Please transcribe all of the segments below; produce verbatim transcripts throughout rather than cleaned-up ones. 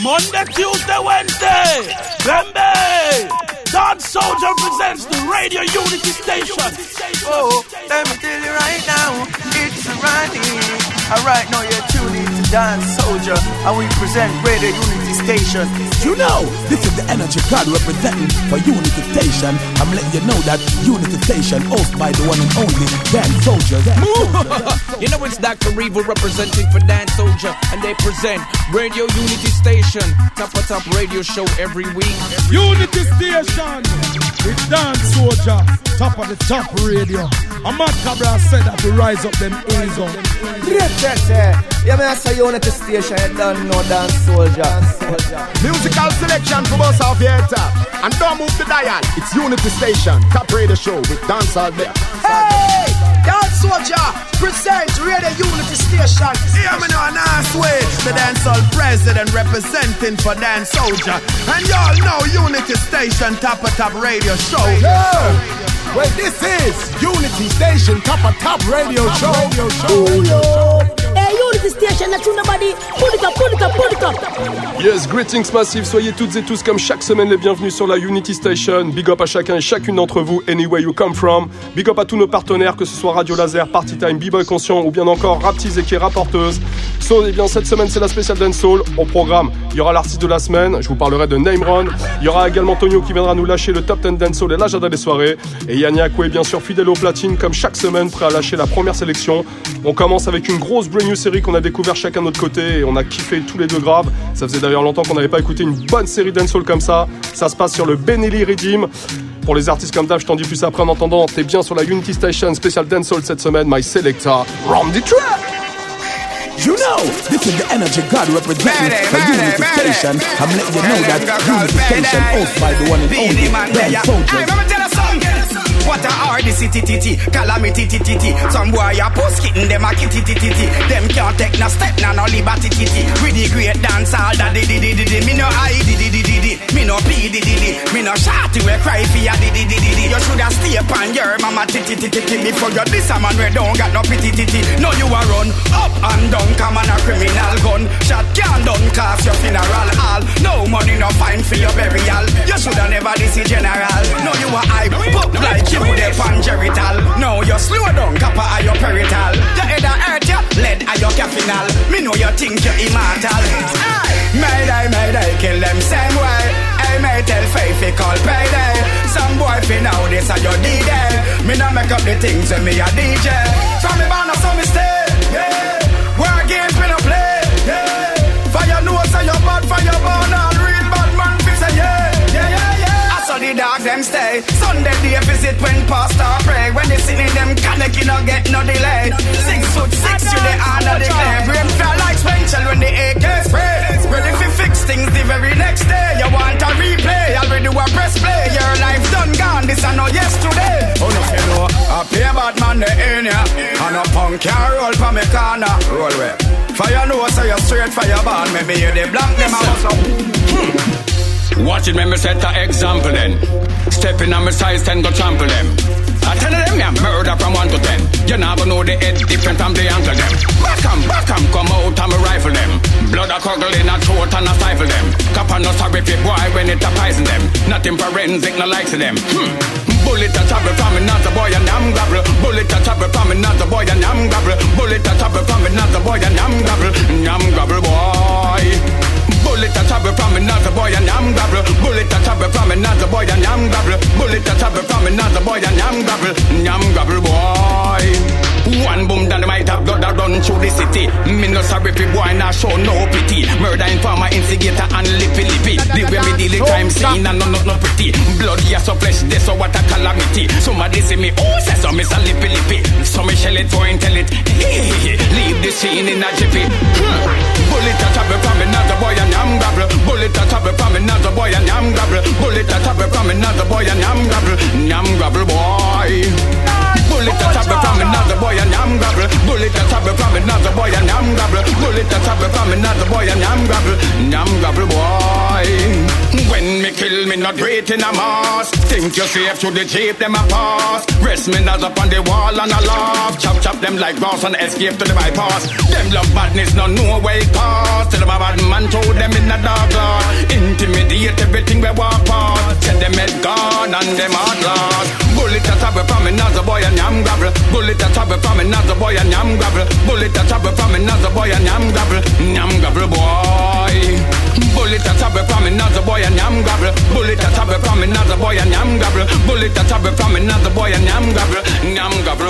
Monday, Tuesday, Wednesday. Bembe. Dance Soldier presents the Radio Unity Station. Oh, let me tell you right now, it's Ronnie. Alright, now you're tuning to Dance Soldier, and we present Radio Unity Station. You know, this is the energy God representing for Unity Station. I'm letting you know that Unity Station hosted by the one and only Dance Soldier. You know it's Doctor Evil representing for Dance Soldier, and they present Radio Unity Station, top of top radio show every week. Unity Station with Dance Soldier, top of the top radio. And Matt Cabra said that to rise up them hills on. Yeah, man, I say Unity Station, you don't know Dance Soldier. Musical selection from us off here top. And don't move the dial. It's Unity Station, top radio show with Dance All Day. Hey! Dance Soldier present Radio Unity Station. Yeah, me know a nice way. The dancehall president representing for Dance Soldier. And y'all know Unity Station, top of top radio show. Yeah. Well, this is Unity Station, top of top radio show. Radio show. Oh, yo. Hey, Unity Station, that's nobody. Pull it up, pull it up, pull it up. Yes, greetings massive. Soyez toutes et tous comme chaque semaine les bienvenus sur la Unity Station. Big up à chacun et chacune d'entre vous, anywhere you come from. Big up à tous nos partenaires, que ce soit Radio Laser, Party Time, B-Boy Conscient ou bien encore Raptiz et qui est rapporteuse. So, et bien cette semaine c'est la spéciale Dancehall. Au programme, il y aura l'artiste de la semaine. Je vous parlerai de Name Run. Il y aura également Tonio qui viendra nous lâcher le top dix Dancehall et l'agenda des soirées. Et Yanni Akwe, bien sûr fidèle au platine, comme chaque semaine, prêt à lâcher la première sélection. On commence avec une grosse brand new série qu'on a découvert chacun de notre côté et on a kiffé tous les deux grave. Ça faisait d'ailleurs longtemps qu'on n'avait pas écouté une bonne série dancehall comme ça. Ça se passe sur le Benelli Redeem. Pour les artistes comme d'hab, je t'en dis plus après. En attendant, t'es bien sur la Unity Station spécial dancehall cette semaine. My Selector, run the track. You know, this is the energy God representing for Unity Station. I'm letting you know that Unity Station hosted by the one and only Dance Soldier. What a hard city titi, calamity titi. Some boy a post kitten, them a kitty titi. Them can't take no step, no no liberty titi. With the great dance all that di di di di di. Me no I di di di di di. Me no P di di di. Me no shorty we cry for ya di di di di di. You shoulda stay upon your mama titi titi titi. Before you this a man we don't got no pity titi. No you a run up and down, come on a criminal gun. Shot can't done cost your funeral all. No money no fine for your burial. You shoulda never this general. No you a hype up like you the pangerital. No, you slow down, copper are your perital. You head a hurt ya, lead are your cafinal. Me know you think you're immortal. Mayday, mayday, kill them same way. Hey, may tell Faith he call payday. Some boy fi now this are your D-Day. Me no make up the things when me a D J. From me born so me stay, yeah. War games me no play, yeah. Fire nose and your bad, fire born all real bad man fi say yeah, yeah, yeah, yeah. So the dog them stay. Sunday they visit when pastor pray. When they sitting them connect you no get no delay. Six foot six you the honor the clay. Brain fly like Spencer when the A K spray. Ready fi fix things the very next day. You want a replay, already do a press play. Your life done gone, this I know yesterday. Oh no you know, I pay bad man the in ya. And a punk can roll for me corner. Roll way. Fire no so you straight fire ball. Maybe you the black them out so. Hmm. Watch it, make me set an example then. Stepping on my size ten, go trample them. I tell them, yeah, murder from one to ten. You never know the head different from the ankle them. Back 'em, back 'em, come out and me rifle them. Blood a curdle in a throat and a stifle them. Copper no sorry for boy when it a poison them. Nothing forensic, no likes of them. Hmm. Bullet a travel from another boy and I'm gobble. Bullet a travel from another boy and I'm gobble. Bullet a travel from another boy and I'm gobble. I'm gobble boy. Bullet a travel from another boy and I'm gobble. Bullet a travel from another boy and I'm gobble. Bullet a travel from another boy and I'm gobble. I'm gobble boy. One boom dynamite have blood that run through the city. Me no sorry for boy not show no pity. Murder informer, instigator and lippy lippy. The way me deal the crime scene and no no no pretty. Blood yes so flesh this so what a calamity. Somebody see me oh say so me so lippy lippy. So me shell it for tell it. Leave the scene in a jiffy. Bullet a travel from another boy and I'm gobble. Bullet a travel from another boy and I'm gobble. Bullet a travel from another boy and I'm gobble. I'm gobble boy. Bullet a travel from another boy and I'm gobble. Bullet a travel from another boy and I'm gobble. Bullet a travel from another boy and I'm gobble. I'm gobble boy. When me kill me not great in a mass. Think you safe to the jeep, them a pass. Rest me nuts up on the wall and a laugh. Chop chop them like grass and escape to the bypass. Them love badness, no know where it cost. Tell them a bad man told them in the dark glass. Intimidate everything we walk past. Tell them head gone and them heart lost. Bullet a tab from another boy and yam gravel. Bullet a tab from another boy and yam gravel. Bullet a tab from another boy and yam gravel. Yam gravel boy. Bullet a tab from another boy and yam gravel. Bullet a tab from another boy and yam gravel. Bullet a tab from another boy and yam gravel. Yam gravel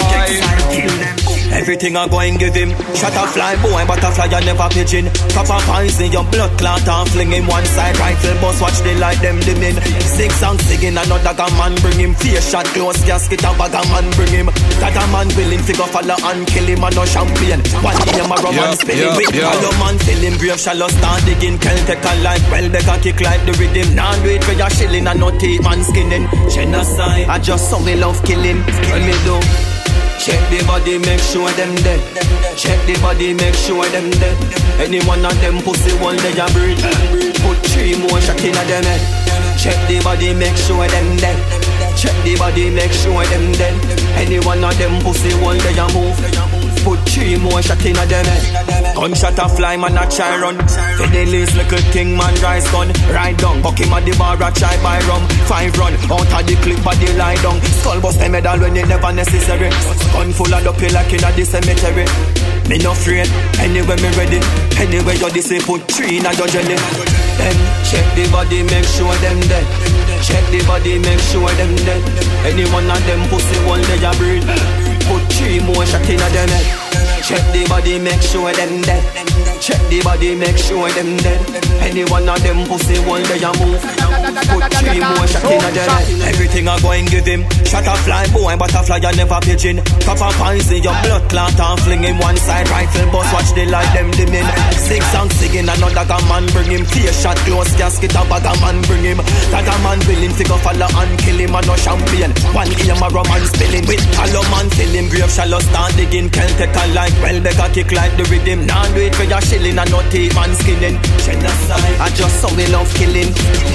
boy. Everything I go and give him. Shot a fly boy, butterfly I never pigeon. Top of poison, your blood clot and fling him one side. Rifle boss, watch the light them dimming. Sing song singing, another gun man bring him. Face shot, close casket, a bag man bring him. That a man willing to go follow and kill him. And no champagne. One day I'm a rum and spilling. With follow man fill him. Brave shallow start digging. Celtic a like well, they can kick like the rhythm. Now do it for your shilling and no tape man skinning. Genocide, I just saw me love killing. Kill me though. Check the body, make sure them dead. Check the body, make sure them dead. Any one of them pussy one they a breathe. Put three more shots in a them head. Check the body, make sure them dead. Check the body, make sure them dead. Any one of them pussy one they a move. Put three more shots in a them head. Gunshot a fly, man a try run. Fidelis little king man rise gun. Ride down, buck him at the bar a try buy rum. Five run, out of the clip of the lie down. Skull bust a medal when it never necessary. Gun full of dope like in a the cemetery. Me no afraid, anyway me ready. Anyway you this put three in a your jelly. Then check the body, make sure them dead. Check the body, make sure them dead. Any one of them pussy one they a breed. Put three more shots in a them head. Check the body, make sure them dead. Check the body, make sure them dead. Any one of them pussy one they a move. Put three more shots in a them head. Everything I go and give him. Shot a fly boy, butterfly I never pigeon. Pop a poison, your blood clot and fling him one side. Rifle boss, watch the light them dimming. Sing song singing, another gun man bring him. Face shot, close casket, a bag a man bring him. That a man willing to go follow and kill him. And no champagne, one aim a rum and spilling. With hollow man fill him, grave shallow start digging. Celtic a like well, they can kick like the rhythm. Now do it for your shilling and no tape man skinning. Genocide, I just saw me love killing.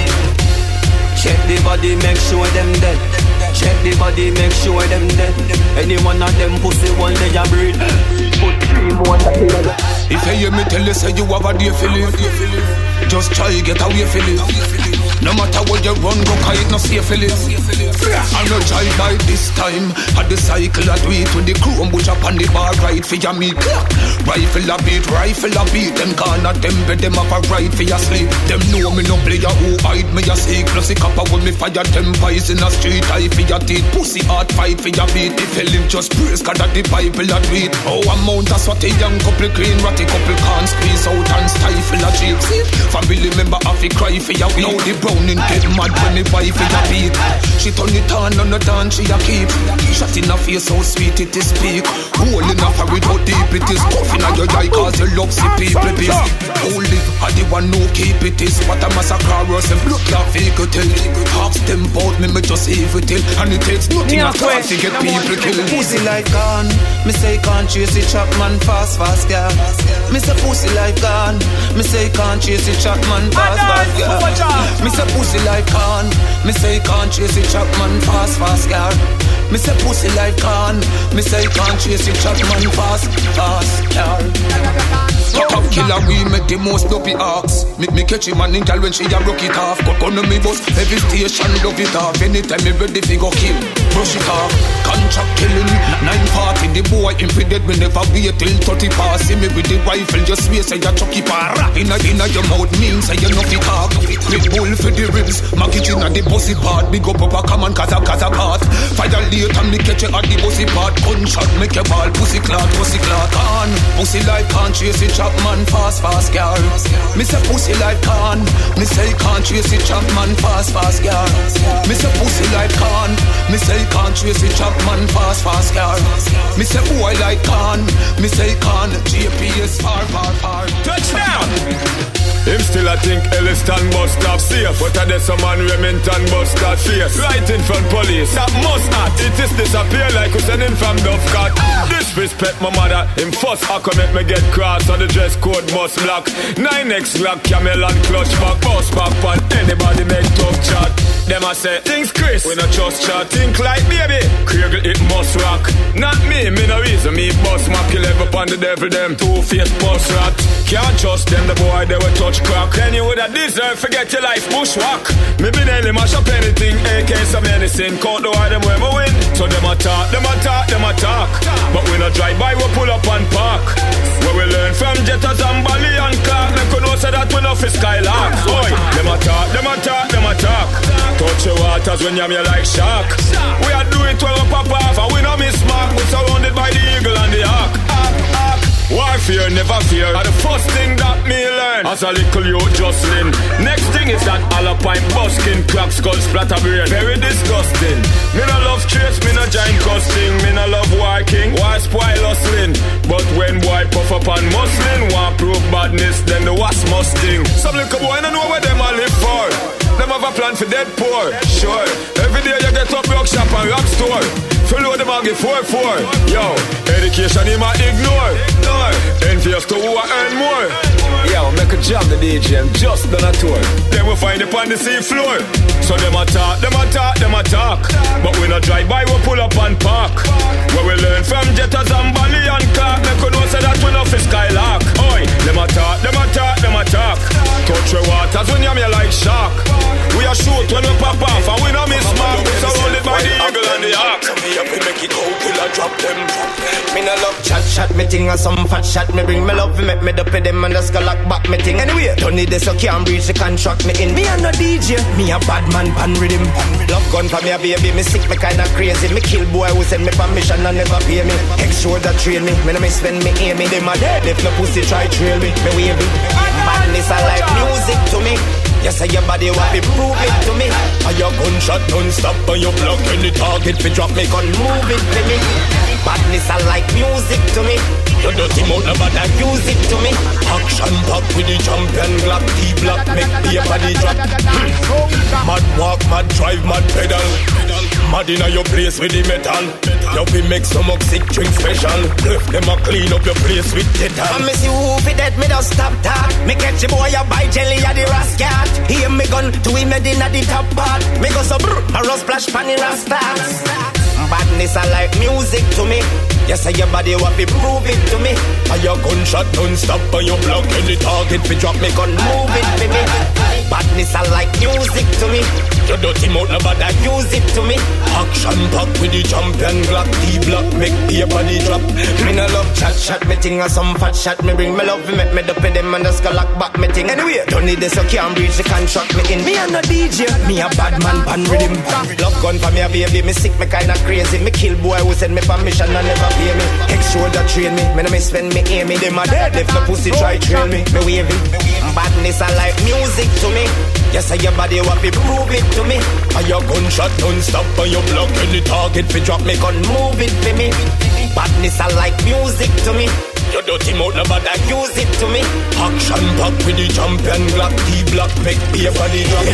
Check the body, make sure them dead. Check the body, make sure them dead. Any one of them pussy one they a breed. Put three more shots. If you hear me tell you say you have a day feeling, just try get away feeling. No matter what you run, go kite no safe feeling. I no try by this time. Had the cycle a do it with the crew and bush up on the bar right for your meat. Rifle a beat, rifle a beat. Them can't them bet them up a right for your sleep. Them know me no player who hide me a seek. Plus the copper when me fire them pies in the street. I for your teeth, pussy hard fight for your beat. If hell him just praise cause that the Bible a do it. Oh amount of sweat a young couple clean ratty couple can't squeeze out and stifle a cheap. Family member have to cry for your week. Now the browning get mad when the wife for your beat. She turn it on on the dance she a keep. Shot in her face so sweet it is speak. Hole in her forehead how deep it is. Puff in your eye cause you love see people peace. Who live are the one who keep it is. What a massacre and blood clot fake it tell. Talks them about me me just evil tell. And it takes nothing at all to get people killed. Pussy like gone. Me say can't chase it chop man fast fast girl. Me say pussy like gone. Me say can't chase it chop man fast fast girl. Me say pussy like gone. Me say can't chase it chop man fast fast girl. Me say pussy like gone. Me say can't chase it chop man fast fast girl. Top killer we make the most dopey ox. Make me catch him and in when she a broke it off. Got on me bus, every station love it off. Anytime me ready fi go kill, brush it off. Contract killing, nine party the boy him fi dead. We never wait till thirty pass. See me with the rifle, just wait say ya chucky para. Inna inna your mouth means say you no fi talk. Big bull for the ribs, mark it inna the bossy part. Big up up a common kaza kaza part. Fire late and me catch you at the bossy part. Gunshot make your ball pussy clot, pussy clot on. Pussy like can't chase it chop man fast fast girl. Me say pussy like can. Me say can't chase it chop man fast fast girl. Me say pussy like can. Me say can't chase it chop man fast fast girl. Me say boy like can. Me say can. G P S far far far. Touchdown. Him still still I think Elliston bus stop safe. But I did some man Remington bus start face. Right in front police, that must not. It is disappear like we sending from Dovecot. Disrespect my mother, him first I come make me get cross. On the dress code must block. nine X Glock, camel and clutch back. Boss back on anybody make tough chat. Them I say, things Chris, we no just chat. Think like baby, Kriegel it must rock. Not me, me no reason, me boss my kill ever upon the devil them. Two-faced boss rat. Can't trust them, the boy they will touch crack. Then you woulda deserve, forget your life, bushwhack. Me be nearly mash up anything, A K some anything. Count the why them where me win. So them a talk, them a talk, them a talk. But we no drive by, we pull up and park. Where we learn from Jetta, Zambali and Clark. Them could know say that we no fi skylark. Boy, them a talk, them a talk, them a talk. Touch your waters when you're me like shark. We a do it when we pop off and we no miss mark. We surrounded by the eagle and the ark. Ark, ark. Warfare, never fear. And the first thing that me learn as a little youth Jocelyn. Next thing is that Alpine buskin, crack skull, splatter brain. Very disgusting. Me no love traits, me no giant costing. Me no love walking, why spoil hustling. But when boy puff up and muscling, want prove badness, then the wasp must sting. Some little boy no know where them a live for. Them have a plan for dead poor. Sure, every day you get up rock shop and rock store. Follow them and get four four. Yo, education he might ignore. No, envious to who I earn more. Yo, make a job the D J, I'm just done a tour. Then we find it on the sea floor. So them a talk, them a talk, them a talk. But we no drive by, we pull up and park. Where we learn from Jetta, Zambali and Clark. Make we know say that we no fi skylark. Oi, them a talk, them a talk, them a talk. Touch your waters when you're me like shark. We a shoot when we pop off and we no miss mark. We surrounded by the eagle and the ark. We make it out till I drop them. Me no love chat chat, me ting or some fat shot. Me bring me love, me make me dopey them and just go lock back me ting. Anyway, don't need this so can't breach the contract me in. Me a no D J, me a bad man pan rhythm. Love gun for me a baby, me sick me kinda crazy. Me kill boy who send me permission and never pay me. Extra that train me, me no me spend me aim me. Them a dead if no pussy try trail me. Me wave it. Badness I like music to me. You say your body want to prove it to me. And your gunshot non-stop and your block when the target fi drop me gun move it to me. Badness I like music to me. You dirty mouth no bother use it to me. Action pack with the champion Glock. D-block make the body drop. Mad walk, mad drive, mad pedal. Mad inna your place with the metal. You fi make stomach sick drink special. Them a clean up your place with tetal. I miss you who fi dead me don't stop talk. Me catch a boy a buy jelly a the rascal. Hear me gun to him head inna the top part. Me go so brr, a rust splash pan the rastas. Badness I like music to me. You say your body want to prove it to me. And your gunshot non-stop and your block and the target fi drop me gun move it for me. Badness I like music to me. Your dirty mouth no bother use it to me. Action pack with the champion Glock. D-block make the body drop. Me no love chat chat, me ting or some fat shot. Me bring me love, me make me dopey them and just go lock back me ting. Anyway, don't need this so can't breach the contract me in. Me a no D J, me a bad man pan rhythm. Love gun for me a baby, me sick me kinda crazy. Me kill boy who send me permission and never pay me. Extra that train me, me no me spend me aim me. Them a dead if no pussy try trail me. Me wave it. Badness I like music to me. You say your body want to prove it to me. And your gunshot non-stop and your block and the target fi drop me gun move it for me. Badness I like music to me. Your dirty mouth no bother use it to me. Action pack with the champion Glock. D-block make the body drop.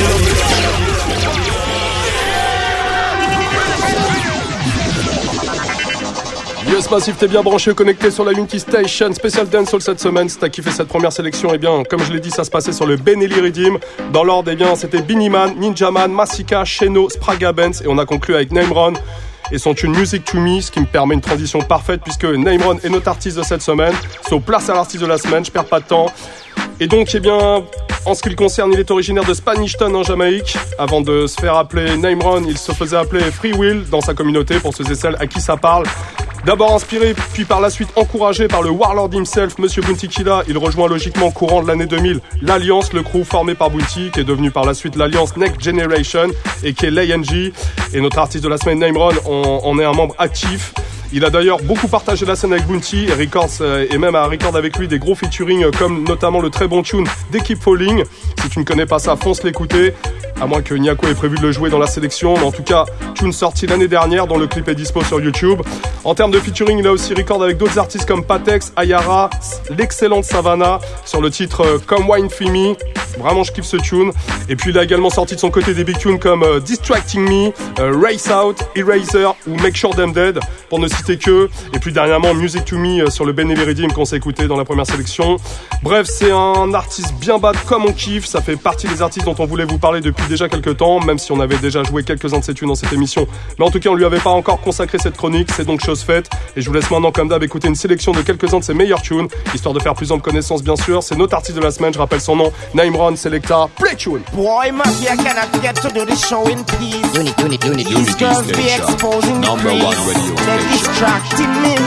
Yes Massif, t'es bien branché, connecté sur la Unity Station, spécial dancehall cette semaine. Si t'as kiffé cette première sélection, eh bien, comme je l'ai dit, ça se passait sur le Benelli Redeem. Dans l'ordre, eh bien, c'était Biniman, Ninjaman, Massika, Sheno, Spraga Benz, et on a conclu avec Nameron et son tune Music to Me, ce qui me permet une transition parfaite puisque Nameron est notre artiste de cette semaine. So, place à l'artiste de la semaine, je perds pas de temps. Et donc, eh bien, en ce qui le concerne, il est originaire de Spanish Town en Jamaïque. Avant de se faire appeler Nameron, il se faisait appeler Free Will dans sa communauté pour ceux et celles à qui ça parle. D'abord inspiré, puis par la suite encouragé par le Warlord himself, Monsieur Bounty Killa, il rejoint logiquement courant de l'année deux mille l'Alliance, le crew formé par Bounty, qui est devenu par la suite l'Alliance Next Generation, et qui est l'A N G. Et notre artiste de la semaine, Nameron, en, en est un membre actif. Il a d'ailleurs beaucoup partagé la scène avec Bounty et records, euh, et même à record avec lui des gros featuring euh, comme notamment le très bon tune They Keep Falling. Si tu ne connais pas ça, fonce l'écouter. À moins que Nyako ait prévu de le jouer dans la sélection. Mais en tout cas, tune sorti l'année dernière dont le clip est dispo sur YouTube. En termes de featuring, il a aussi record avec d'autres artistes comme Patex, Ayara, l'excellente Savannah sur le titre euh, Come Wine For Me. Vraiment, je kiffe ce tune. Et puis, il a également sorti de son côté des big tunes comme euh, Distracting Me, euh, Race Out, Eraser ou Make Sure Them Dead, pour ne citer que. Et puis, dernièrement, Music to Me euh, sur le Ben Everydim qu'on s'est écouté dans la première sélection. Bref, c'est un artiste bien bad comme on kiffe. Ça fait partie des artistes dont on voulait vous parler depuis déjà quelques temps, même si on avait déjà joué quelques-uns de ses tunes dans cette émission. Mais en tout cas, on lui avait pas encore consacré cette chronique. C'est donc chose faite. Et je vous laisse maintenant, comme d'hab, écouter une sélection de quelques-uns de ses meilleurs tunes, histoire de faire plus ample connaissance, bien sûr. C'est notre artiste de la semaine. Je rappelle son nom, Naimron Selecta. Play tune. Boy, Mafia cannot get to do the show in peace. Unit, unit, unit, These unit girls be station. exposing Number the one crease. radio They're station. distracting me.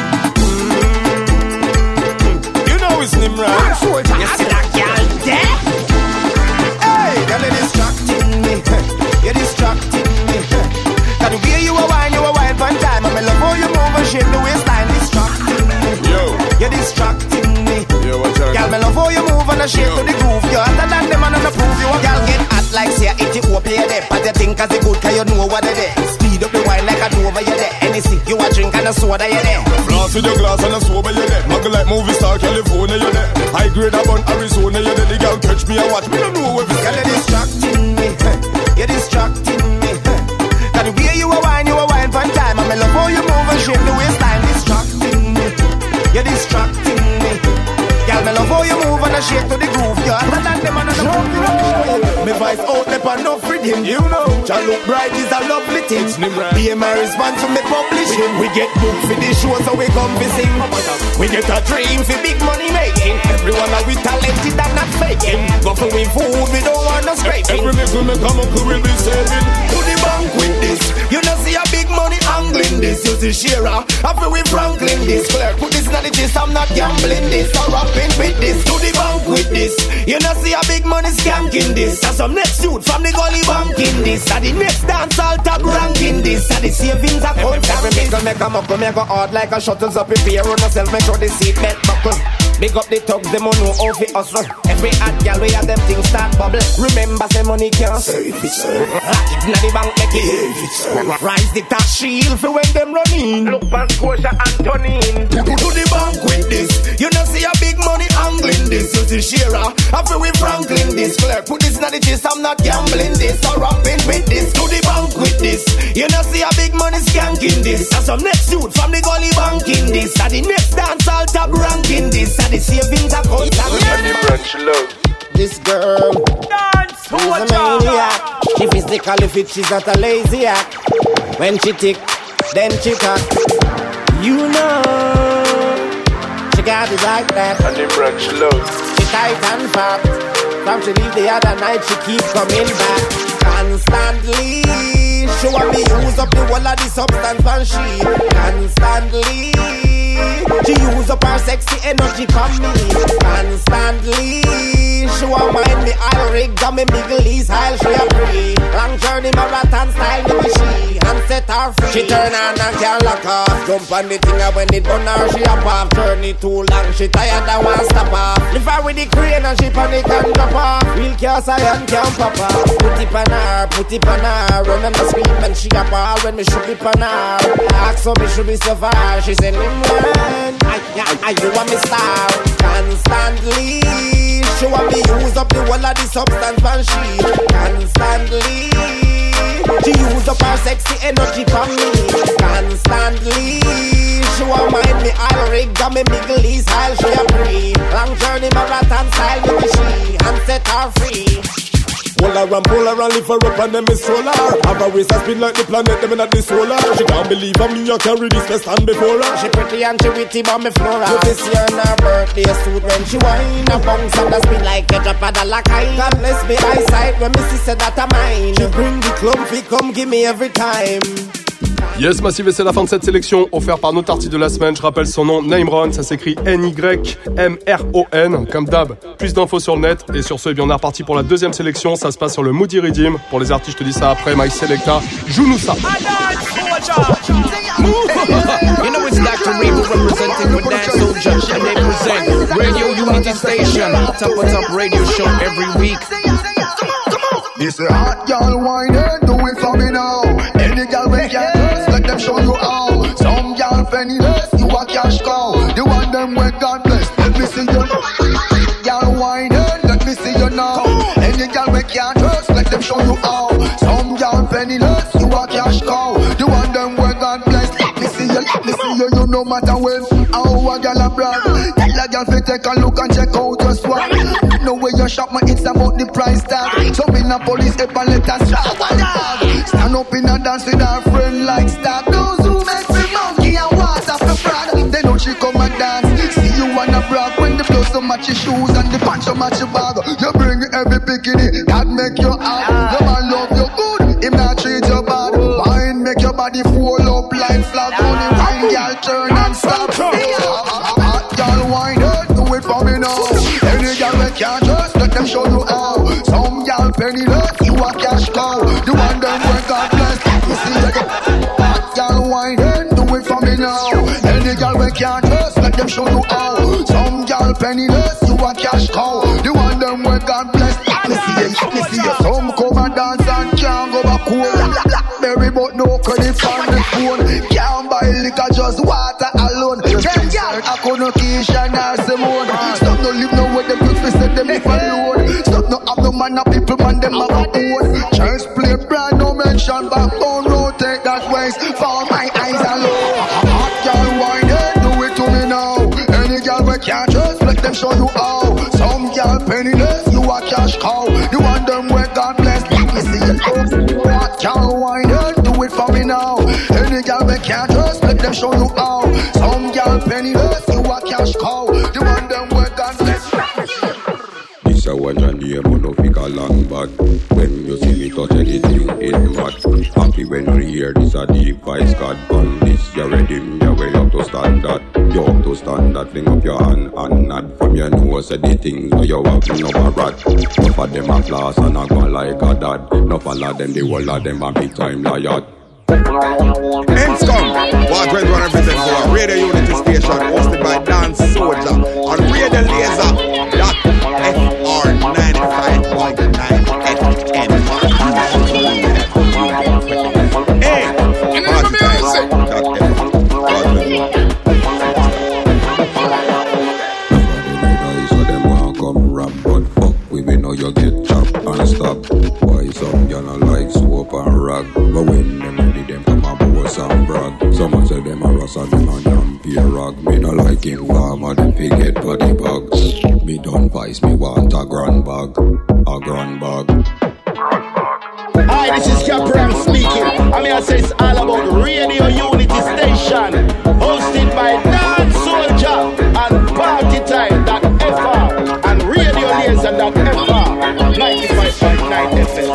You know it's Nimrod. You see that girl there? Hey, girl, you're distracting me. You're distracting me. Now the way you a wine, you a wine one time. I'm in love how you move and shape the waistline. Distracting me. Yo. You're distracting me. Yo, what's up? Girl, me love how you move and shape to the groove. You're hotter than them and I'm prove you a girl get hot like say it you up here there. But you think as it good cause you know what it is. Speed up the wine like a Nova you there. Anything you a drink and a soda you there. Floss with your glass and a sober you there. Muggle like movie star California you there. High grade up on Arizona you there. The girl catch me and watch me don't know if it's. Girl, you're distracting me. You're distracting me. Now the way you a wine, you a wine one time. I'm in love how you move and shape the waistline. Distracting me. You're distracting me. Girl, me love how you move and a shake to the groove. You're hotter than them and I'm the me voice out there but no freedom. You know, Jah look bright is a lovely thing. Be my response to me publishing. We get booked for the show so we come to sing. We get a dream for big money making. Everyone are we talented and not faking. Go for we food, we don't want no scraping. Every nickel me come up will be saving. To the bank with this. You know see a big money angling this. You see Shira, after we Franklin this. Clerk, put this in the gist, I'm not gambling this. I'm rapping with this. To the bank with this. You know see a big money skanking this. And some next youth from the gully banking this. And the next dance all top ranking this. And the savings account. Every nickel make a muckle, make a hard like a shuttles up. Prepare on yourself, make sure the seat belt buckle. Big up the thugs, them on know how fi hustle. Every hot gal we have them things start bubble. Remember say money can't save itself. Lock it inna the bank, make it save itself. Rise the tax shield for when them run in. Look past Scotia and Tonin. To, to the bank with this. You know see a big money angling this. You see Shira, after we Franklin this. Clerk, put this inna the gist, I'm not gambling this. Or rapping with this. To the bank with this. You know see a big money skanking this. And some next youth from the gully banking this. And the next dance all top ranking this. The savings account this girl Dance, she's a maniac. She physically fit, she's not a lazy act. When she tick, then she cock. You know she got it like that. And the brunch love. She tight and fat. From she leave the other night, she keep coming back constantly. She want me use up the whole of the substance and she constantly. She use up her sexy energy from me constantly. She won't mind me, I'll rig on me Middle East I'll she a free. Long journey marathon style, me she and set her free. She turn on and can't lock off. Jump on the thing and when it burn her, she up off. Journey too long, she tired and won't stop off. Live her with the crane and she panic and drop off. Real cast iron can't pop off. Put it on her, put it on her. Run and scream and she up her when me should be on her. Ask so me should be so far. She said, Nimrod, I, I, I, you want me star constantly. She want me use up the whole of the substance and she constantly. She use up her sexy energy from me constantly. She want mind me, I'll rig on me Middle East I'll she a free. Long journey marathon style, me she and set her free. Pull her and pull her and lift her up and them is solar. Have a waist that spin like the planet, them in at the solar. She can't believe how me I carry this best stand before her. She pretty and she witty but me flora. You this year on her birthday suit when she whine. A bounce and a spin like a drop of the like I. God bless me eyesight when me see say that a mine. She bring the clumpy, come give me every time. Yes, Massive, et c'est la fin de cette sélection offerte par notre artiste de la semaine. Je rappelle son nom, Naimron, ça s'écrit N Y M R O N, comme d'hab. Plus d'infos sur le net. Et sur ce, eh bien, on est reparti pour la deuxième sélection. Ça se passe sur le Moody Redeem. Pour les artistes, je te dis ça après. My Selecta, joue-nous ça. You know it's Doctor Revo representing for Dance Soldier, and they present Radio Unity Station, top of top radio show every week. It's a hot girl whining, do it for me now. Any girl we get, let them show you how. Some girl penniless, you a cash cow. The one them with God bless, let me see you now. Girl whining, let me see you now. Any girl we can't trust, let them show you how. Some girl penniless, you a cash cow. The one them where God bless. Let me see you, let me see you. You no matter when, how a girl a brag. Tell a girl fi take a look and check out your swag. No way you shop, my it's about the price tag. So in a police if and let us shop a dog. Stand up in a dance with her friend like Stark. Those who make me monkey and water for frog. They know she come and dance. See you wanna brag when the blouse so match your shoes and the pants so match your bag. You bring every bikini that make you out. Your man love you good, him not treat you bad. Wine make your body fall up like flag. Only one girl turn and stop. Hot girl wine, do it for me now. Any girl we can't trust, let them show you how. Some girl penniless, you a cash cow. The one them where God bless, let me see you. Hot girl wine, do it for me now. Any girl we can't trust, let them show you how. Some girl penniless, you a cash cow. The one them where God bless, let me see you. Let me see you. Some come and dance and can't go back home. Blackberry but no credit on the phone. Can't buy liquor, just water alone. Ten girl, I couldn't Keisha nor Simone. Stop no live no way, them youth we set them live alone. Stop no have no man, no people man, them have a own. Church play brand, no mention back home. Rotate that waist for my eyes alone. Hot girl wine, yeah, do it to me now. Any girl we can't trust, let them show you how. Some girl penniless, you a cash cow. The one them where God bless, let me see you. Hot girl wine, yeah, do it for me now. Any girl we can't trust, let them show you how. Some girl penniless, you a cash cow. The one them where God bless. This a one your name, on no figure long back. When you see me touch anything, it's mad. Happy when you hear this a deep voice God on this. You ready, you way up to stand that. You up to stand that, fling up your hand and nod. From your nose, say the things that you have, no a rat. Enough of them a floss and a go like a dad. Enough of them, the whole of them a big time liar. Inscom, what went on everything for a Radio Unity station hosted by Dan Soldier on Radio Laser dot F R ninety-five point nine F M. Hey, party time dot F M. So them want come rap, but fuck we we know you get chopped and stop. Why some y'all not like soap and rag? But when them ready them come a boss and brag. Some say them a rust and them a damn peer rag. Me no like him farmer, them forget body bags. Me don't vice, me want a grand bag. A grand bag. Hi, this is Capron speaking. I mean, I say it's all about Radio Unity Station, hosted by Dan Soldier and Party Time dot F R and Radio Laser dot F R ninety-five point nine F M.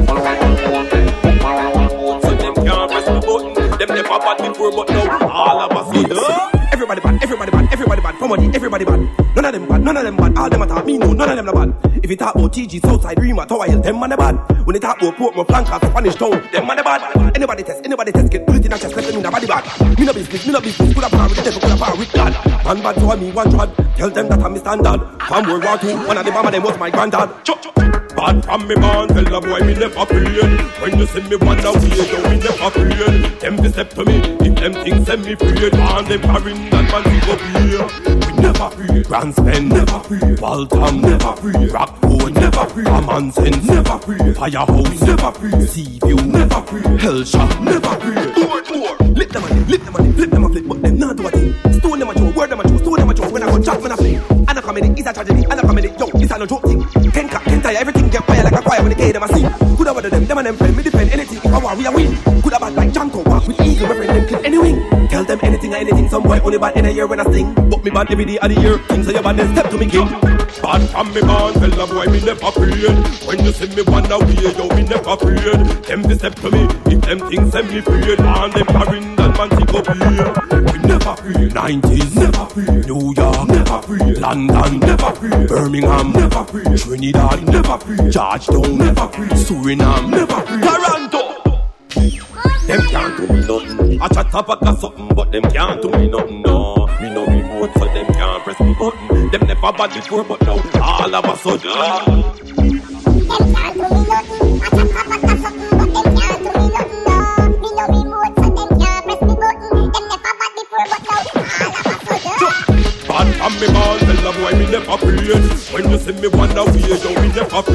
So them can't press the button. Them never bad before, but now all of us good. Everybody bad, everybody bad, everybody bad. From money, everybody bad. None of them bad, none of them bad. All them attack me, no, none of them no bad. If you talk about T G, Southside, Rema, Tower Hill, them man they bad. When they talk about Portmore, Flankers, Spanish Town, them man they bad. Anybody test, anybody test, get bullet in a chest, let them in the body bad. Me no business, me no business, could have power with the devil, could have power with God. Man bad to me, one shot. Tell them that I'm a standard. From World War Two, one of the mama them was my granddad. Bad from me born, tell a boy me never afraid. When you see me wonder way, yo me never afraid. Them be step to me, if them things send me afraid. And them carrying that man to go here. We never afraid. Grand Spend, never afraid. Waltham, never afraid. Rockford, never afraid. Common Sense, never afraid. Firehouse, never afraid. Seaview, never afraid. Hellshot, never afraid. Door, door. Lip them money, lip them money, flip them a flip, but them not do a thing. Stone them a joke, word them a joke, stone them a joke. When I go chat, when I play. And a comedy, it's a tragedy. And a comedy, yo, it's a no joke thing. Ten cat, ten tire, everything get fire like a choir when they gay them a sing. Could have one them, them and them friend, me defend anything. If I war, we a win. Could have bad like Janko, walk with eagle, my friend, them clip any wing. Tell them anything or anything, some boy only bad in a year when I sing. But me bad every day of the year, things are your bad, then step to me king. Bad from me born, tell a boy me never afraid. When you see me wonder way, yo, me never afraid. Them they step to me, if them things send me afraid. And them carrying that man take up here. We never afraid. Nineties, never afraid. New York, never afraid. London, never afraid. Birmingham, never afraid. Trinidad, never afraid. Georgetown, never afraid. Suriname, never afraid. Toronto. Them can't do me nothing. I chat up a something, but them can't do me nothing. No, me no remote, so them can't press me button. Them never bad before, but now all of a sudden. Them can't do me nothing. I chat up a something, but them can't do me nothing. No, me no remote, so them can't press me button. Them never bad before, but now all of a sudden. Bad from me born, tell a boy me never afraid. When you see me wonder way, yo, me never afraid.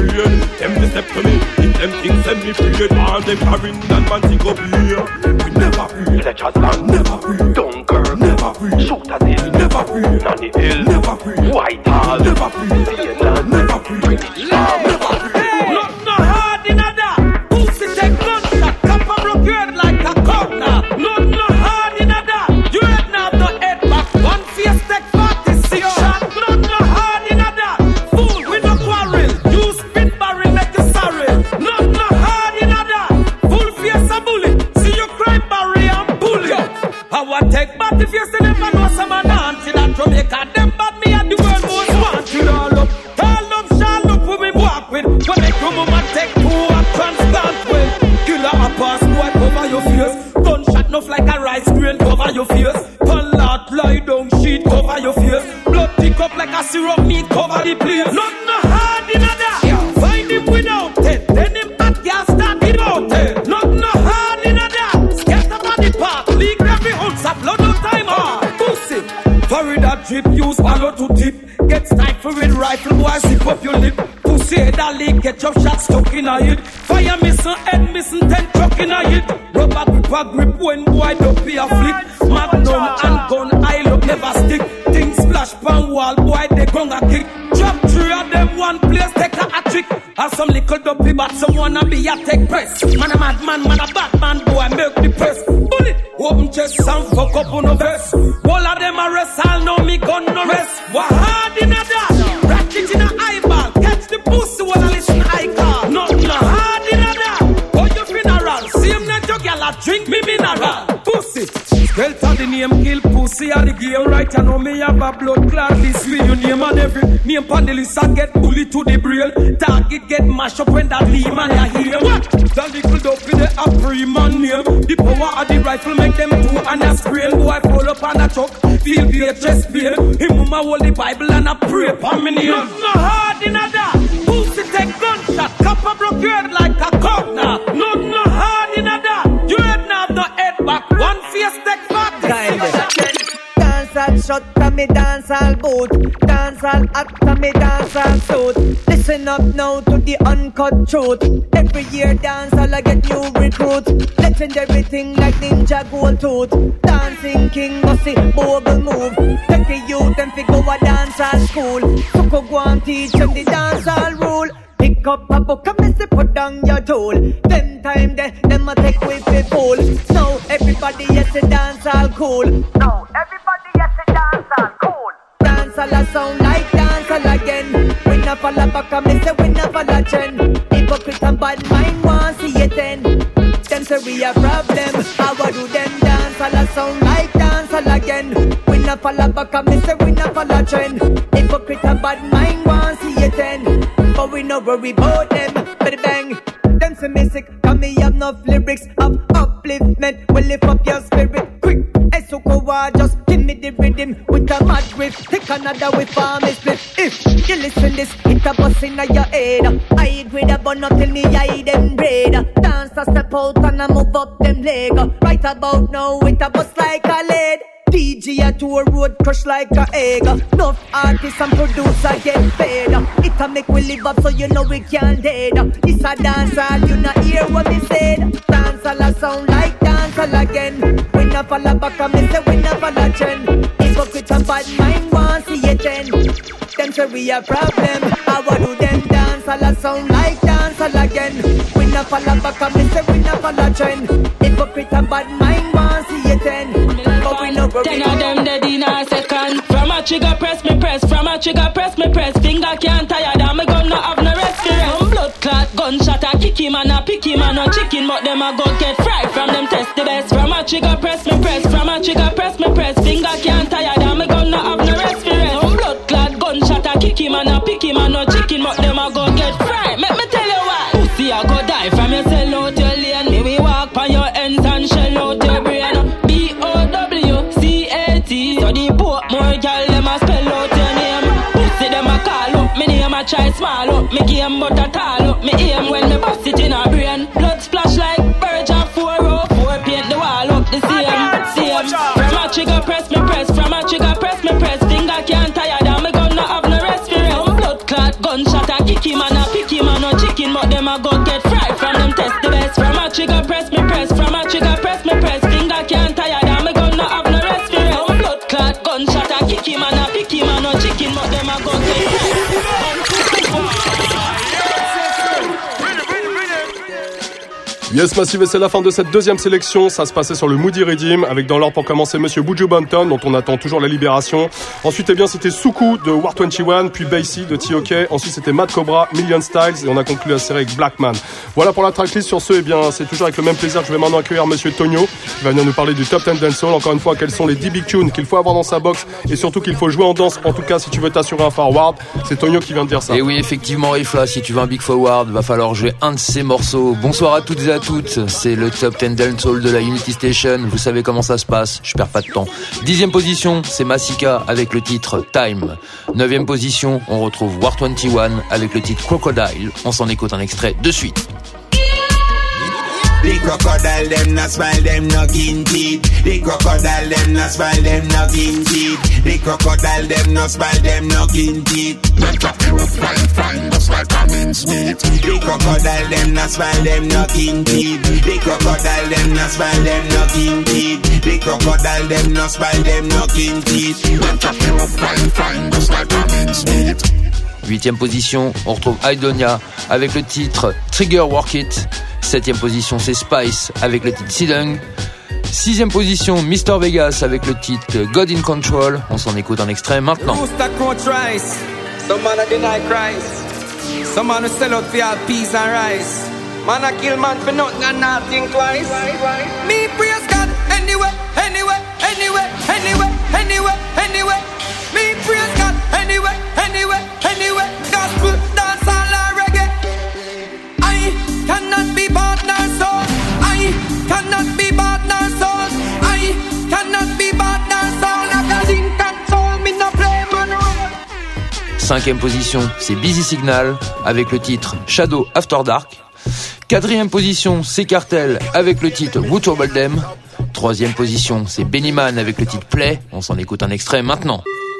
brain. Them they step to me, if them things send me free. All them carrying that man think up here. We never free. Fletcher's land, never free. Dunkirk, never free. Shooters Hill, never free. Nanny Hill, never free. Whitehall, never free. Zealand, never free. British Farm, never free. Look no hard in a da. Pussy take gunshot, cap a broke your head like a corner. Look no hard in a da. You head now the head back. One face take forty-six shot. Look no hard in a da. Fool with no quarrel. You spin barrel make you sorry. Look no hard in a da. Full face a bully. See you cry barrel and bully. I want take back if you still never know some man auntie that Jamaica. Them bad me at the world most wanted all up. All up shall up who we walk with. When they come home and take two and transplant with. Killer a pass boy cover your face. Gunshot enough like a rice grain cover your face. Pull out lie down sheet cover your face. Blood tick up like a syrup meat cover the place. Not no hard in a da. Find him without it. Then him at gas start without it. Not no hard in a da. Scatter on the path. Leak every ounce of blood no time hard. Pussy. Hurry that drip, use swallow to tip. Get stifled with rifle, boy, zip up your lip. Pussy head a leak, get your shot stuck in a head. Fire missing, head missing, ten truck in a head. Rubber grip a grip when boy don't be a flick. Magnum and gun, I look never stick. Things splash pan wall, boy, they gonna kick. Drop three of them, one place, take a, a trick. Have some little dopey, but some wanna be a tech press. Man a madman, man a bad man, boy, milk the press. Bullet, open chest and fuck up on the vest. All of them arrest, I'll know me gun no rest. What hard in a dash, ratchet in a eyeball. Catch the pussy while I listen I call. Not no hard in a dash, go your funeral. See him not your gal, I drink me mineral. Pussy, skeleton the name kill pussy at the game. Right, you know me have a blood clot. This way you name and every name pan the list and get bully to the brain. Target get mashed up when that leave man ya hear. What? The little dope in the apre man name. The power of the rifle make them two and a sprain. Boy pull up on a truck, feel the chest pain. Him mama hold the Bible and a pray for me name. Not no hard in a da. Pussy take gunshot, copper broke your head like a corner. Not no hard in a da. You head now the head back. One face take forty. Dance all shut and me dance all boot. Dance all act and me dance all suit. Listen up now to the uncut truth. Every year dance all I get new recruits. Legendary thing like Ninja Gold Tooth. Dancing king must see bogle move. Take the youth and figure a dance all school. So go go and teach them the dance all rule. Pick up a book and miss it, put down your tool. Them time they, them a take with the pool. Now everybody yes to dance all cool. Now everybody yes to dance all cool. Dance all a sound like dance all again. We not fall back and miss it, we not fall a trend. Hypocrite and bad mind want see it then. Them say we a problem. How do them dance all a sound like dance all again? We not fall back and miss it, we not fall a trend. Hypocrite and bad mind want see it then. But we no worry about them, but bang. Them say me sick, cause me have enough lyrics of upliftment. Will lift up your spirit quick. Esokowa, just give me the rhythm with a mad riff. Take another with farm is split. If you listen this, hit a bus in your head. I grade a bun up till me eye them red. Dance a step out and I move up them leg. Right about now with a bus like a lead. D J a tour road crush like a egg. Enough artists and producer get paid. It a make we live up so you know we can't dead. It's a dance all, you not hear what me said. Dance all a sound like dance all again. We not follow back and me say we not follow trend. Hypocrite and bad mind want see it then. Them say we a problem. How do them dance all a sound like dance all again? We not follow back and me say we not follow trend. Hypocrite and bad mind want see it then. But we no Ten of them dead in a second. From a trigger press me press. From a trigger press me press. Finger can't tire down. Me gun no have no rest for rest. Some blood clot gunshot a kick him and a pick him and a chicken. But them a go get fried from them test the best. From a trigger press me press. From a trigger press me press. Finger can't tire down. Me gun no have no rest for rest. Some blood clot gunshot a kick him and a pick him and a chicken. But them a go get fried. Make me tell you why. Pussy a go die from your cell out your lane. Me we walk on your ends and shell out your brain. So the boat more girl them a spell out your name. Pussy them a call up, me name a try small up. Me game but a tall up, me aim when me bust it in a brain. Blood splash like birds of four oh four. Paint the wall up the same, same. From a trigger press me press, from a trigger press me press. Finger can't tire down, me gun no have no rest for rest. Some blood clot gunshot a kick him and a pick him and chicken, but them a go get fried from them test the best. From a trigger press me press, from a trigger press me press. Finger can't tire, and me gun no have no rest for rest. Some blood clot gunshot a kick him and a pick him and no chicken, but them a go get fried. Yes Massive, et c'est la fin de cette deuxième sélection. Ça se passait sur le Moody Redeem avec dans l'ordre pour commencer Monsieur Buju Banton dont on attend toujours la libération. Ensuite eh bien c'était Suku de War vingt et un, puis Basie de T O K. Ensuite c'était Mad Cobra, Million Styles et on a conclu la série avec Blackman. Voilà pour la tracklist. Sur ce, eh bien c'est toujours avec le même plaisir que je vais maintenant accueillir Monsieur Tonio qui va venir nous parler du Top dix Dancehall. Encore une fois, quels sont les dix big tunes qu'il faut avoir dans sa box et surtout qu'il faut jouer en danse. En tout cas, si tu veux t'assurer un forward, c'est Tonio qui vient de dire ça. Et oui, effectivement, Rifla, si tu veux un big forward, va falloir jouer un de ces morceaux. Bonsoir à toutes et à toutes, c'est le Top dix Dancehall de la Unity Station. Vous savez comment ça se passe, je perds pas de temps. Dixième position, c'est Massika avec le titre Time. Neuvième position, on retrouve War vingt et un avec le titre Crocodile. On s'en écoute un extrait de suite. The crocodile them not smile, them no kin teeth. The crocodile them not smile, them no kin teeth. The crocodile them no smile, them no kin teeth. Them chop you up fine, fine, just like a mince meat. The crocodile them not smile, them no kin teeth. The crocodile them not smile, them no kin teeth. The crocodile them no smile, them no kin teeth. Them chop you up fine, fine, just like a mince meat. Huitième position, on retrouve Aidonia avec le titre Trigger Work It. Septième position, c'est Spice avec le titre Sidung. Sixième position, Mister Vegas avec le titre God in Control. On s'en écoute un extrait maintenant. Some man a deny Christ. Some man a sell out for all peace and rice. Man a kill man for nothing and nothing twice. Me praise God anyway, anyway, anyway, anyway, anyway, anyway. Me praise God anyway, anyway, anyway. Gospel, dance and reggae. I cannot be bought nor sold. I cannot be bought nor sold. I cannot be bought nor sold. I got in control, me no play man role. Cinquième position, c'est Busy Signal avec le titre Shadow After Dark. Quatrième position, c'est Cartel avec le titre Who Troubled Them. Troisième position, c'est Benny Man avec le titre Play. On s'en écoute un extrait maintenant.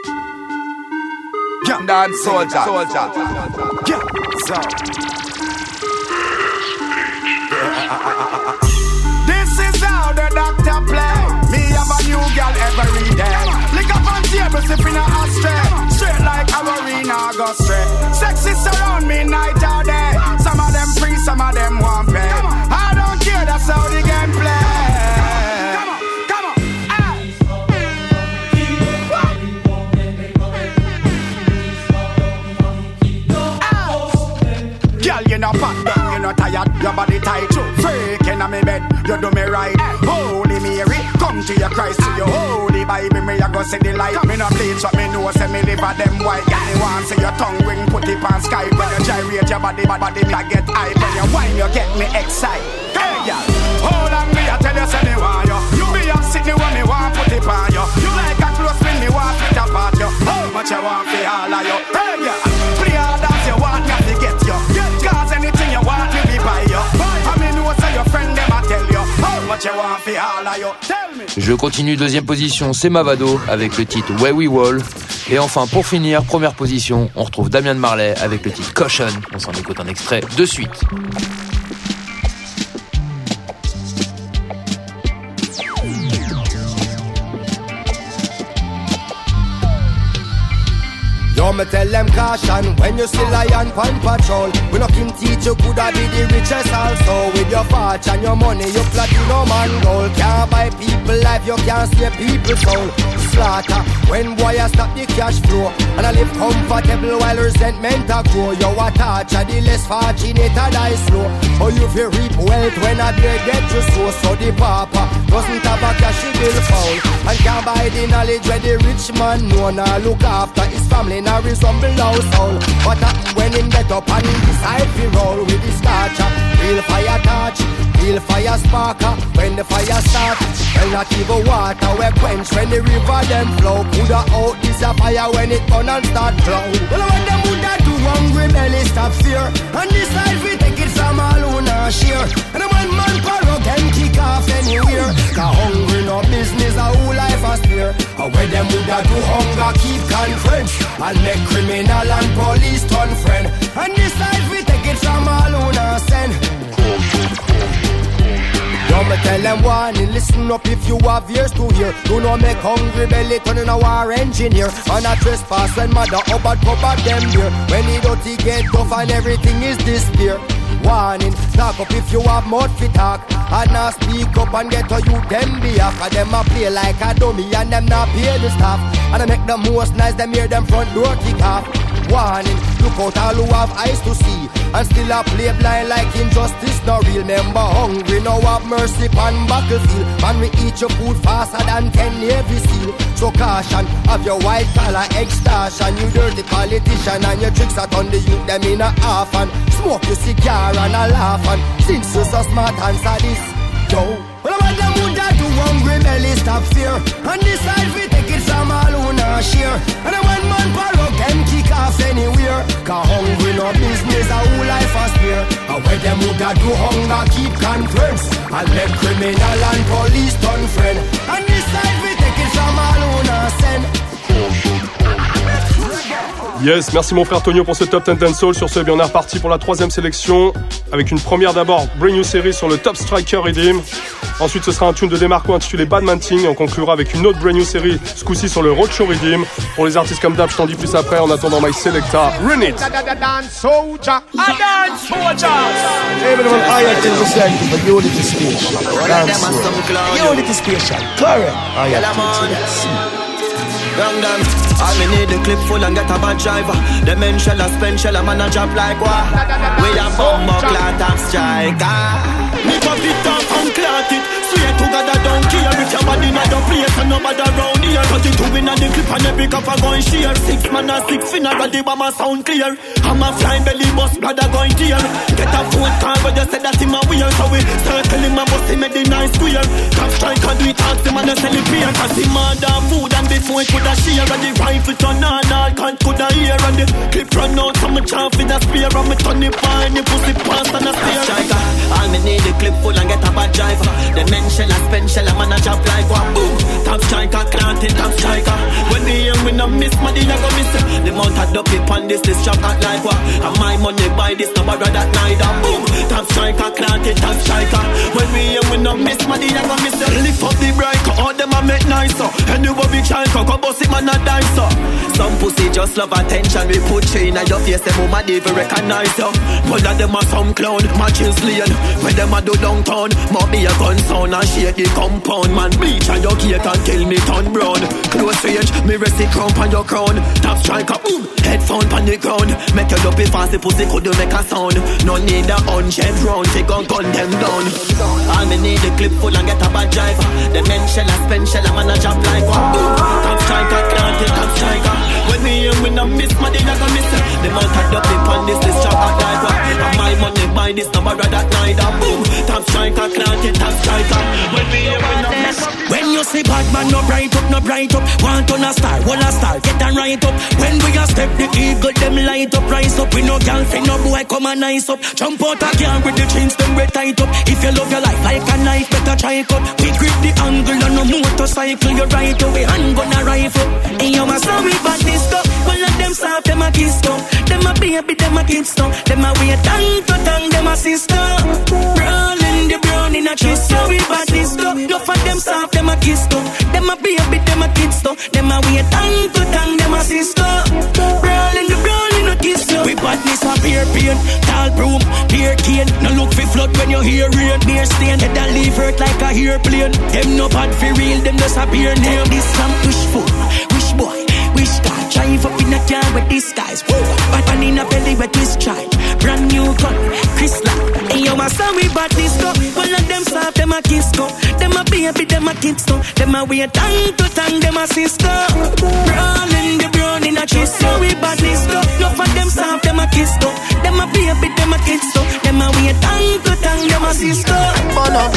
Dance soldier, soldier. Yeah, so. This is how the doctor play. Me have a new girl every day. Lick up on table, sipping a ashtray. Straight like our arena, go straight. Sexy surround me night or day. Some of them free, some of them want pay. I don't care, that's how the game play. Girl, you know fat down, you know tired, your body tight. Freaking on me bed, you do me right. Holy Mary, come to your Christ, to your holy Bible, me I go see the light. Me no bleach, but me know say me live a them white. Girl, you want see your tongue ring, put it on Skype. When you gyrate your body, body, body, me I get hype. When you whine, you get me excited. Hey, girl, hold on me, I tell you, say me want you. You be a sitting when me want put it on you. You like a close when me want fit apart you. How much you want for all of you? Hey, girl, play all that you want, me to get you. Cause anything you want, me be buy you. I mean, know say your friend, them I tell you. How much you want for all of you? Tell me. Je continue, deuxième position, c'est Mavado avec le titre Where We Wall. Et enfin, pour finir, première position, on retrouve Damian Marley avec le titre Caution. On s'en écoute un extrait de suite. Yo, me tell them caution when you see lion pan patrol. We no can teach you coulda be the richest also. With your fortune, your money, your platinum and gold. Can't buy people life, you can't steal people's soul. Slaughter when boy I stop the cash flow. And I live comfortable while resentment a grow. You a torture, the less fortunate a die slow. Oh, you feel reap wealth when a bear get you so. So the papa doesn't have a cash, he will foul. And can't buy the knowledge where the rich man know. Now look after his family, now resemble household. What happen when him get up and decide to roll with his starcher? Real fire touch, real fire sparker. When the fire start, well not even water we quench when the river them flow. Coulda out this a fire when it burn and start flow. Well when them woulda do hungry belly stop fear. And this life we take it from all who not share. And the one man parrot can kick off anywhere. Cause hungry no business a whole life a spare. And when them woulda do hunger keep conference. And make criminal and police turn friend. And this life we take take it from all who not send. Don't me tell them warning, listen up if you have ears to hear. Do not make hungry belly turn in a war engineer. And a trespass when mother up and cover them here. When the dirty get tough and everything is despair. Warning, talk up if you have mouth fi talk. And now speak up and get to you them be off. Cause them a play like a dummy and them not pay the staff. And I make the most nice, them hear them front door kick off. Warning, look out all who have eyes to see. And still a play blind like injustice no real. Remember hungry, now have mercy on battlefield. Man we eat your food faster than ten Navy SEAL. So caution, have your white collar extortion. You dirty politician and your tricks are on the youth them in a half. And smoke your cigar and a laugh. And since you're so smart answer this, yo. Well, what them would that do hungry belly stop fear. And decide we take it from all who not share. And a one man parrot them kick off anywhere. Cause hungry no business a whole life a spare. And where them would that do hunger keep conference. And let criminal and police turn friend. And decide we take it from all who not send. Yes, merci mon frère Tonio pour ce Top dix Dancehall. Sur ce, bien on est reparti pour la troisième sélection avec une première d'abord, Brand New Series sur le Top Striker Redeem. Ensuite, ce sera un tune de Demarco intitulé Badman Ting. On conclura avec une autre Brand New Series, ce coup-ci sur le Roadshow Redeem. Pour les artistes comme d'hab, je t'en dis plus après. En attendant, My Selecta, Run It. Dance Soldier, a dance soldier. Everyone, I am to send you for Unity Station. Unity Station, correct. I am to Young them, I me need the clip full and get a bad driver. The men shell a spend shell a man a drop like what? We a bumbo clat and striker. Me pop it up and clat it. Swear to God I don't care if your body not the place and nobody around here. Cut it to win and the clip and every cup a going share. Six man a six finna the bomber sound clear. I'm a flying belly bus brother going tear. Get a phone call but you said that him a weird. So we circle him and bust him at the nice square. Top striker do it tax him and a sell it beer. Cause him mother food and before it could a share. And the rifle turn on all can't could a hear. And the clip run out so much off in a spear. And me turn it fine the pussy pass and a steer. Top striker, all me need the clip full and get a bad driver. The men shell a spend shell a man a drop like what? Boom. Top striker, clanting top striker. When the young we no miss money I go miss. The mount a dope it on this this chop out like what? And my money buy this number that neither. Boom. Top striker, clanting top striker. When we young we no miss money I go miss. Lift up the breaker, all them a make nicer. And you go big child cock up bust it man a dicer. Some pussy just love attention. We put you in a your face, them woman they even recognize you. One of them a some clown, matches lane. When them a do downtown, more be a gun sound and shake the compound. Man bleach and your cake and kill me turn brown. Close range, me rest the crown on your crown. Top striker, boom, headphone on the ground. Make your dopey fast, the pussy could make a sound. No need a hundred round, take on gun them down. All me need the clip full and get a bad driver. The men shell a spend shell a man a jump like one. Boom, top striker, can't take top striker. When we young we no miss money like a miss. The mount a dopey on this this chop out like one. And my money buy this number that night. Boom, top striker, can't take top striker. When we young we no miss. When you see bad man no bright up, no bright up. Want on a star, one a star, get a right up. When we a step the eagle, them light up, rise up. We no girl, no boy come and nice up. Jump out again with the chains, them red tight up. If you love your life like a knife, better try cut. We grip the angle on no motorcycle, you right away, handgun a rifle. And you must sorry about this stuff. One of them soft, them a kiss stuff. Them a baby, them a kid stuff. Them a wait tongue to tongue, them a sister. Rolling the brown in a chest, sorry about this stuff. No for them soft, them a kiss stuff. Them a baby, them a kid stuff. Them a wait tongue to tongue, them a sister. Rolling the brown in a kiss stuff. We badness a beer pain, tall broom, beer cane. No look for flood when you hear rain. Beer stain, head a leave hurt like a airplane. Them no bad for real, them just a beer name. This some wishful, wish boy, wish guy. Drive up in a car with these guys. But man in a belly with this child. Brand new gun, Chrysler. And you must sorry about this stuff. One of them soft, them a kiss go. Them a baby, them a kids go. Them a wait tongue to tongue, them a sister. Rolling the brown in a chest. Sorry about this stuff. No for them soft, them a kiss go. Them a baby, them a kids go. Them a wait tongue to tongue, them a sister. Burn up,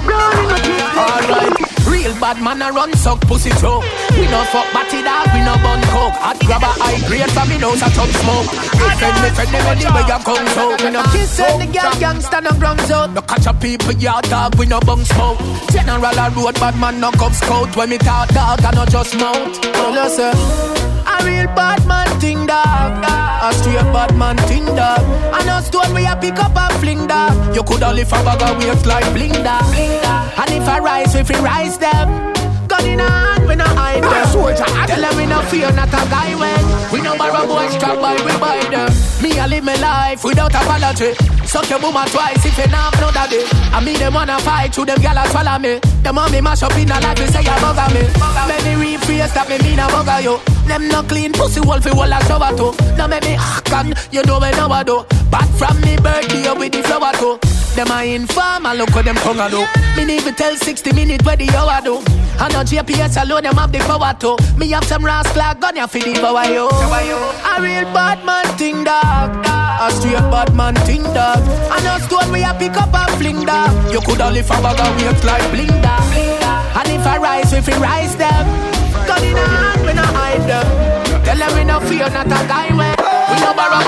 yeah. Alright. Real bad man a run suck pussy through. We no fuck batty dog, we no bun coke. Hot grab a high grade from me nose a top smoke. Defend me friend them anywhere you come so. We no kiss all the girl gangsta no grounds out. No catch a people yard dog, we no bung smoke. General a road bad man no cub scout. When me talk dog I no just mouth. Well you say A real bad man thing, dog. A straight bad man thing, dog. And a stone we a pick up and fling, dog. You coulda lift a bag of weights like bling, dog. And if I rise, if we rise them. Gun in a hand, we no hide them. Tell them we no fear, not a guy when. We no borrow boys, strap by, we buy them. Me I live my life without apology. Suck your woman twice if you not know that day. I mean them wanna fight through them gyal a swallow me. Them want me mash up in a life, they say you bugger me. Many rephrase that me mean a bugger you. Them no clean pussy wolf, we will a shower too. Now make me can you know me now I do. Back from me birthday with the flower too. Them a inform and look what them tongue a do. Me need to tell sixty minutes where the hour do. And no G P S alone, them have the power too. Me have some rascal gun ya for the power yo. A real bad man thing dog. A straight bad man thing dog. And no stone we a pick up and fling dog. You coulda lift a bag of weights like bling dog. And if I rise, if we rise them. Gun in a hand, we no hide them. Tell them we no fear, not a guy when. We no borrow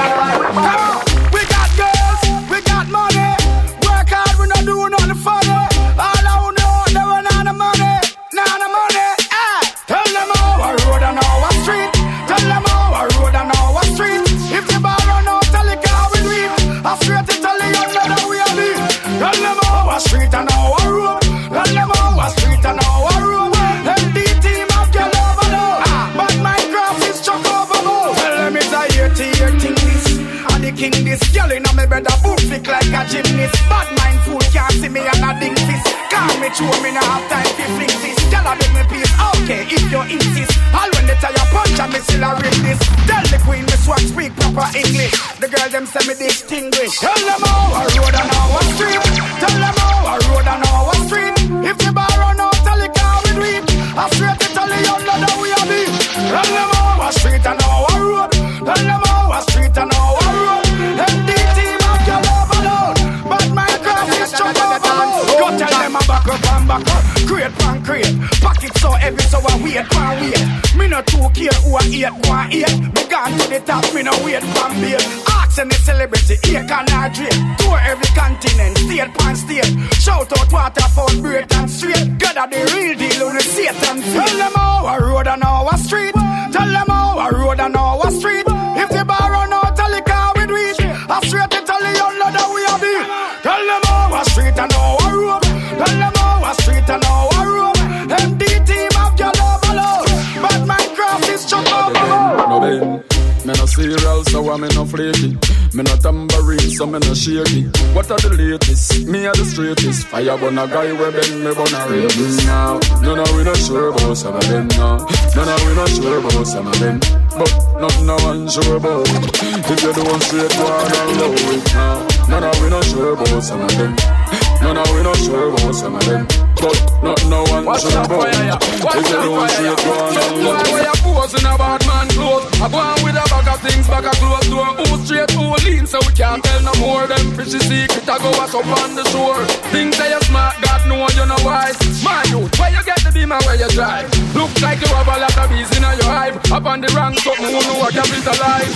boy. We got girls, we got money. Work hard, we no do nothing funny. All I know, they run out of money. Not the money, eh? Tell them how I road and how I street. Tell them how I road and how I street. If the bar run out, tell the car we leave. I straight to tell the young man how we are live. Tell them how I street and how I road. Tell them how I street and how I road. M D team of girl over now. But my craft is chuck over more. Tell them it's a year to year thing this. And the king this. Girl in my bed a boot flick like a gymnast. Bad mind fool can't see me and a ding fist. Call me true, me no have time to fling this. Girl a beg me please, okay, if you insist. All when they tell you punch and me still a rip this. Tell the queen me swag speak proper English. The girl them say me distinguish. Tell them how I road and how I street. Tell them how I road and how I street. If the bar run out, tell the car we reach. I straight to tell the young lad that we are beat. Tell them how I street and how I road. Tell them how I street and how I road. M D team of your love alone. But my craft is chuck over. Go tell them I back up and back up. Crate pan crate. Pocket so heavy so I wait pan wait. Me no too care who I eat go and eat. Me gone to the top, me no wait pan beer. Ask any celebrity, here can I drink. Tour every continent, state pan state. Shout out Waterford, Break and Straight. God are the real deal on the Satan feet. Tell them how I road and how I street. Tell them how I road and how I street. If the bar run out, tell the car we reach. I straight to tell the young lad that we are beat. Tell them how I street and how I road. Tell them how I street and how I road. M D team of your love alone. But my craft is chuck over. No Ben, me no cereal, so I'm no flaky. Me no tambourine, so me no shaky. What are the latest? Me are the straightest. Fire burn a guy where bend me burn a rapist. Now, no no we not sure about some of them now. No no we not sure about some of them. But nothing no one sure about. If you don't straight one and low it now. No no we not sure about some of them. No no we not sure about some of them. But nothing no one sure about. If you don't straight one and low it. Why you pose in a bad man clothes? I go on with a bag of things, bag of clothes. Door who straight, who lean, so we can't tell no more. Them fishy secret, I go wash up on the shore. Things say you're smart, God know you know wise. My youth, where you get the beam and where you drive? Look like you have a lot of bees in your hive. Up on the rank, something who know what capitalize.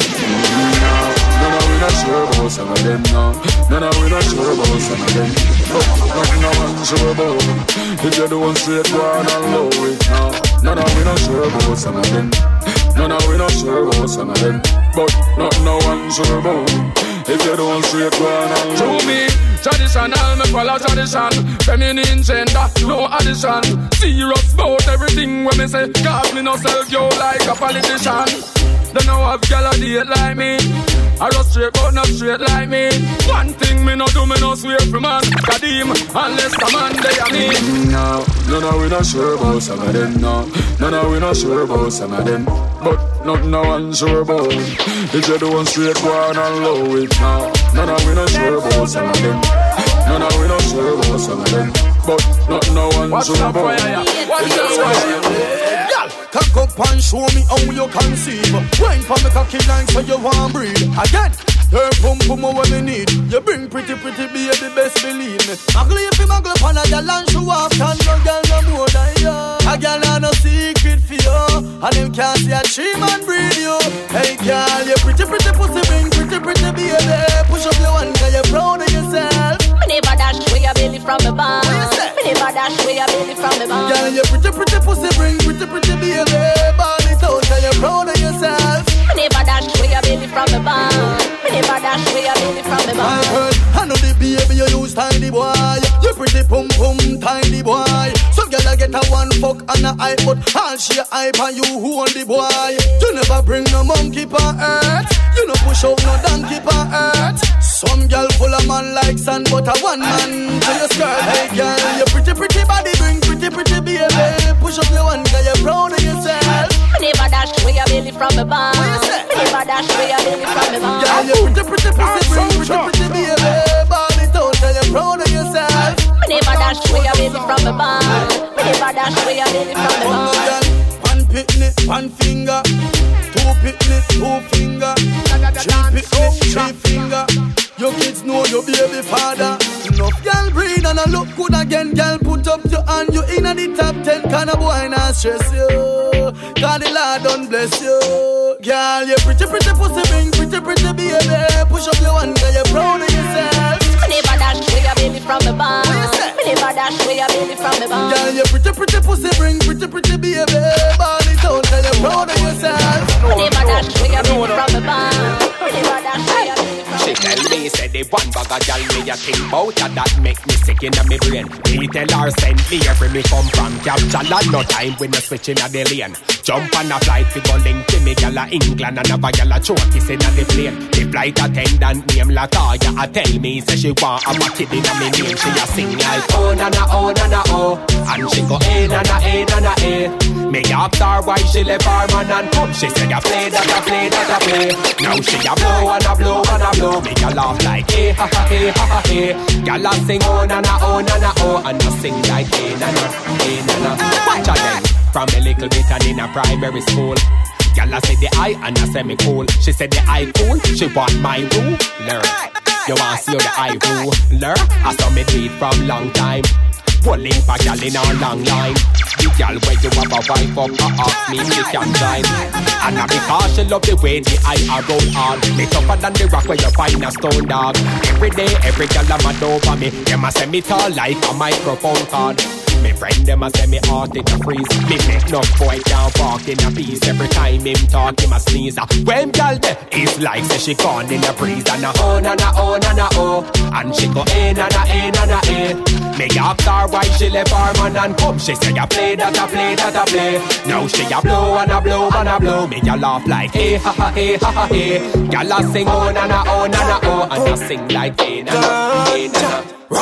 No, no, we not sure about some of them now. No, no, we not sure about some of them. No, nothing no one sure about. If you don't straight one and low it now. No, no, we not sure about some of them. No, no, we not sure about some of them. But nothing no one sure about. If you don't straight one and low. To me, traditional, me follow tradition. Feminine gender, no addition. Serious about everything when me say. Cause me no sell you like a politician. They know have gyal a date like me. I just straight but not straight like me. One thing me no do, me no swear for man. Kadim, unless the man they are me. No, no, no, we not sure about some of them, no. No, no, we not sure about some of them. But nothing no one sure about. If you don't straight one and low it now. No, no, we not sure about some of them. No, no, we not sure about some of them. But nothing no one sure about. If you don't cock up and show me how you conceive. Wine for me cocky line so you want breathe. Again, your pum pum what me need. You bring pretty pretty baby, best believe me. Muggle if you muggle upon a girl and show off. And no girl no more than you. A girl have no secret for you. And them can't see a tree man breed you. Hey girl, you pretty pretty pussy bring pretty pretty baby. Push up your one cause you're proud of yourself. Me never dash away your belly from the bar. Me never dash away your belly from the bar. Girl, you pretty pretty pussy bring pretty pretty baby. Ball it out cause you're proud never dash away your belly from the bar. Me never dash away your belly from the bar. I know the baby you use tiny boy. You pretty pum pum tiny boy. Some girl get a one fuck and a eye, but all she a hype and you who on the boy. You never bring no monkey pa earth. You no push out no donkey pa earth. Some girl full of man like sand, but a one man to your skirt. Hey girl, your pretty pretty body bring pretty pretty baby. Push up your one girl, you're proud of yourself. Me never dash away your belly from the bar. Me never dash away your belly from the bar. Girl, you're pretty pretty pretty bring pretty pretty baby. Ball it out, tell you're proud of yourself. Me never dash away your belly from the bar. Me never dash away your belly from the bar. One picnic, one finger. Two picnic, two finger. Three picnic, three finger. Your kids know your baby father. Enough girl breed and I look good again. Girl put up your hand, you in the top ten. Can a boy not stress you? God the Lord don't bless you. Girl, you pretty pretty pussy bring pretty pretty baby. Push up your hand, girl, you're proud of yourself. Me never dash away your belly from the bar. Me never dash away your belly from the bar. Girl, you pretty pretty pussy bring pretty pretty baby. Ball it out, girl, you're proud of yourself. Me never dash away your belly from the bar. Me never dash away your belly. She tell me, say the one bag of gal me a think bout, and that make me sick in my brain. Me tell her send me every me come from Capture land, no time when you switching a the lane. Jump on a flight fi go link to me gal a England, and have a gal a choke kissing a the plane. The flight attendant name Latoya a tell me, say she want a kid in a me name. She a sing like oh na na oh na na oh, and she go eh na na eh na na eh. Me ask her why she left her man and come. She said a play that a play that a play. Now she a blow and a blow and a blow. Me a laugh like eh ha ha eh ha ha eh. Gyal a sing oh na na oh na na oh, and a sing like eh na na eh na na. Watch out then, from a little bit and in a primary school. Gyal a say the I and a say me cool. She said the I cool, she want my rule. Learn, you want see how the I rule. Learn, I saw me do it from long time. Pulling for gyal in a long line. The gyal where you have a wife up, uh, ask me if she can join. And I because she love the way the eye are roll hard. Me tougher than the rock where you find a stone dog. Every day, every gyal a mad over me. Them a send me tall like a microphone card. Me friend them a say me heart in a freeze. Me make no boy can't walk in a piece. Every time him talk him a sneeze. When gyal there, it's like say she gone in a breeze. And a oh na na oh na na oh, and she go eh na na eh na na eh. Me ask her why she left her man and come. She say I play that I play that I play. Now she a blow and a blow and a blow. Me a laugh like eh ha ha eh ha ha eh. Gyal a sing oh na na oh na na oh, and I sing like eh na na eh na na.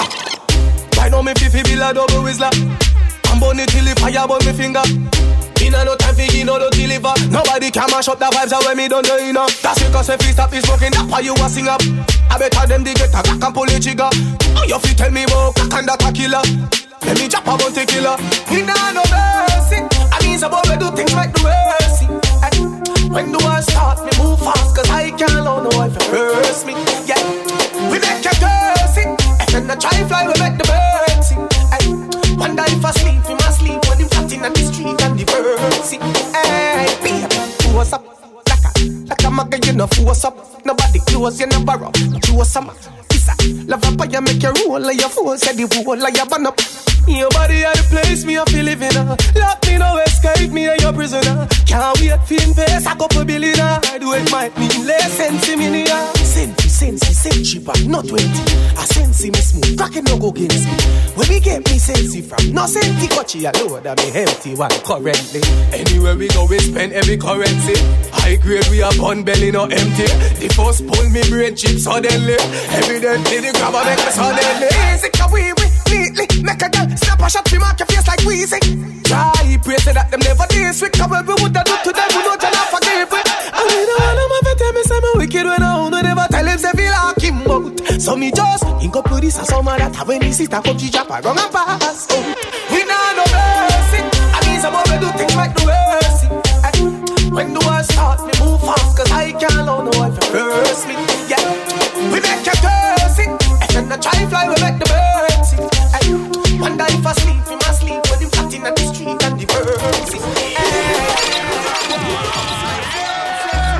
I know me fifi bill a double whistler. I'm burn it till the fire burn me finger. Inna no time for you know to deliver. Nobody can mash up the vibes and when me done the inner. That's because if you stop is smoking, that's why you a sing up. I better them they get a crack and pull the trigger. Oh, you fi tell me about crack and that a killer. Let me drop a bounty killer. Inna no mercy. I mean some boy we do things like the mercy. When do I start me move fast, cause I can't allow no one to curse me. Yeah, we make a curse it. And I try fly, we make the bird sing. Ay, wonder if I sleep, we must sleep when I'm flat in the street and the bird sing. Hey, baby, what's up? Like a, like a mugger, you know, what's up? Nobody close, you know, borrow. But you a summer. It's a love up, you make your roll like your phone, said the whole like your bun up. Your body at the place me, I feel living. Uh. Lock me, no escape me, and your prisoner. Can't wait for invest a couple billion. I do it might mean less sense in me. Sensi, sensi, sensi, but not twenty. I sensi me smooth, cracking no go against me. When we get me sensi from, no senti coachy, I know that me healthy one currently. Anywhere we go, we spend every currency. High grade, we are bun belly, no empty. The first pull me brain chip suddenly. Evidently, the grabber make me suddenly. Easy, can we, we, neatly, make a girl snap a shot, we mark your face like Weezy. Try, pray say that them never this week. Cause we would have done to them, we know you not forgive it. I mean, I know my tell me say me wicked when I own, we never tell him say feel like him out. So me just ink up to this and some of that. When he sit and come to Japan, run and pass out. We nah no mercy. I mean, some of we do things like the mercy. When do I start, me move fast, cause I can't allow no one to curse me. Yeah, we make a curse it. And then I try fly, we make the bird sing. Wonder if I sleep, we must sleep when I'm flat in the street and the birds sing.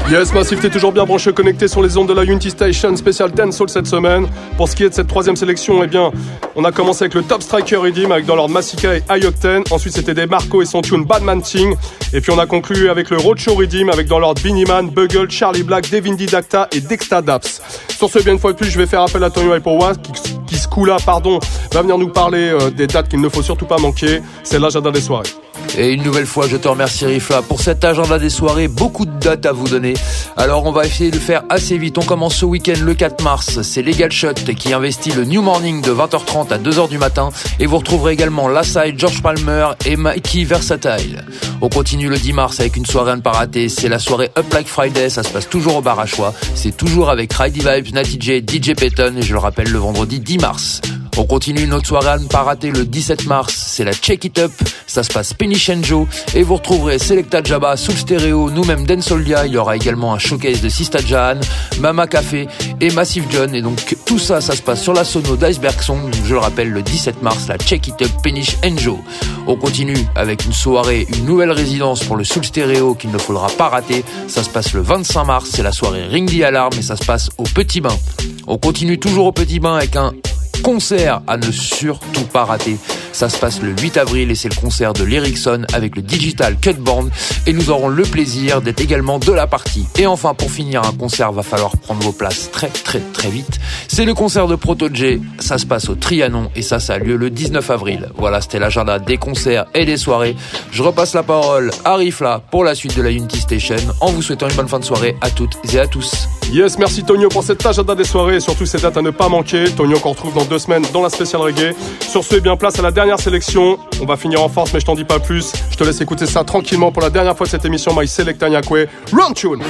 Yes, Massif, t'es toujours bien branché, connecté sur les ondes de la Unity Station, spécial Dancehall cette semaine. Pour ce qui est de cette troisième sélection, eh bien, on a commencé avec le Top Striker Redeem, avec dans l'ordre Massika et High Octane. Ensuite, c'était Demarco et son tune Badman Ting. Et puis, on a conclu avec le Roadshow Redeem, avec dans l'ordre Beenie Man, Bugle, Charlie Black, Devin Didacta et Dexta Daps. Sur ce, bien une fois de plus, je vais faire appel à Tonio Ipowa, qui, qui ce coup-là, pardon, va venir nous parler euh, des dates qu'il ne faut surtout pas manquer. C'est l'agenda des soirées. Et une nouvelle fois, je te remercie Rifla pour cet agenda des soirées, beaucoup de dates à vous donner. Alors on va essayer de faire assez vite. On commence ce week-end le quatre mars, c'est Legal Shot qui investit le New Morning de vingt heures trente à deux heures du matin. Et vous retrouverez également Lassai, George Palmer et Mikey Versatile. On continue le dix mars avec une soirée à ne pas rater, c'est la soirée Up Like Friday, ça se passe toujours au bar à choix. C'est toujours avec Ridey Vibes, Natty J, D J Peyton et je le rappelle le vendredi dix mars. On continue notre soirée à ne pas rater le dix-sept mars, c'est la Check It Up, ça se passe Penny Shenjo et vous retrouverez Selecta Jabba, Soul Stereo, nous-mêmes Densoldia, il y aura également un showcase de Sista Jahan, Mama Café et Massive John et donc tout ça, ça se passe sur la sono d'Iceberg Song, je le rappelle le dix-sept mars, la Check It Up Penny Shenjo. On continue avec une soirée, une nouvelle résidence pour le Soul Stereo qu'il ne faudra pas rater, ça se passe le vingt-cinq mars, c'est la soirée Ring the Alarm et ça se passe au Petit Bain. On continue toujours au Petit Bain avec un concert à ne surtout pas rater. Ça se passe le huit avril et c'est le concert de l'Ericsson avec le Digital Cut Band et nous aurons le plaisir d'être également de la partie. Et enfin, pour finir un concert, va falloir prendre vos places très très très vite. C'est le concert de Proto J, ça se passe au Trianon et ça, ça a lieu le dix-neuf avril. Voilà, c'était l'agenda des concerts et des soirées. Je repasse la parole à Rifla pour la suite de la Unity Station en vous souhaitant une bonne fin de soirée à toutes et à tous. Yes, merci Tonio pour cet agenda des soirées et surtout ces dates à ne pas manquer. Tonio qu'on retrouve dans deux semaines dans la spéciale reggae. Sur ce, eh bien place à la dernière sélection. On va finir en force mais je t'en dis pas plus. Je te laisse écouter ça tranquillement pour la dernière fois de cette émission. My Selecta Nyakwe, Run Tune.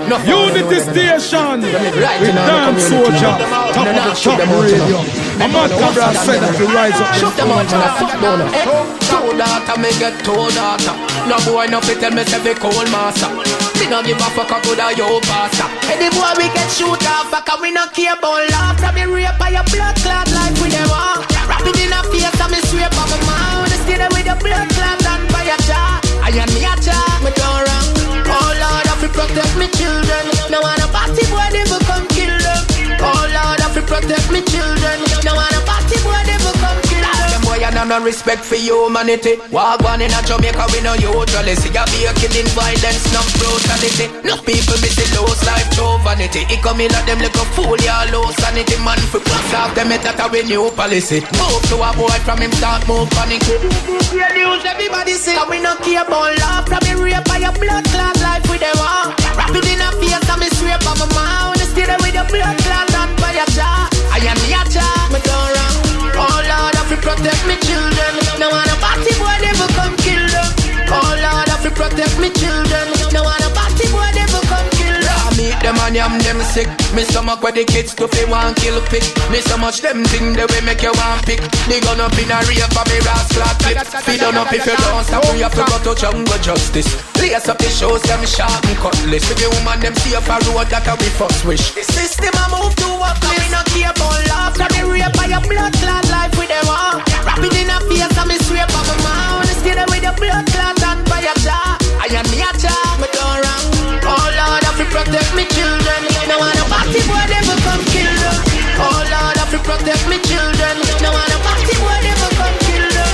Unity Station with Dan Soldier, top of the top radio. A man Cabra said that to rise up. Shoot them out to the fuck down. Two data, me get two data. No boy no fit tell me say be cold master. Me no give a fuck a good a yo pastor. Any boy we get shoot off, fuck we no care about laugh. From me rape by your blood clot like we them all. Rap it in a face and me sweep on my mouth. Stay there with your blood clot and by your jaw. I am me a jaw, me don't wrong. Oh Lord, I fi protect me children. No want a party boy never come kill them. Oh Lord, I fi protect me children. No want a party boy never come kill them. Them boy and no respect for humanity. Walk one in a Jamaica we no usually see a be a killing violence, no brutality. No people miss the lows life through vanity. It come in at them like a fool, yeah, low sanity. Man for plus off them it that a new policy. Move to a boy from him start move panic. Yeah, news everybody say we no care about love. From me rape by your blood clot life with them all. Rap it in a face and me sweep on my mouth. Stay there with your blood clot and by your jaw. I am me a jaw, me don't wrong. Oh Lord, I fi protect me children. No want a party boy never come kill them. Oh Lord, I fi protect me children. No want a party boy never come kill them. I meet them and yam them sick. Me stomach where the kids to fi want kill pick. Me so much them thing they will make you want pick. They gun up in a rape for me rascal clip. Feed on up if you don't stop. We have to go to jungle justice. Lace up the shows them sharp and cutlass. If the woman them see up a road that a we first wish. The system a move to a place. We no care about love. From the rape by your blood clot life with them all. Rap it in a face and me sweep on my mouth. Stay there with your blood clot and by your jaw. I am me a jaw, me don't wrong. Oh Lord, I fi protect me children. No want a party boy never come kill them. Oh Lord, I fi protect me children. No want a party boy never come kill them.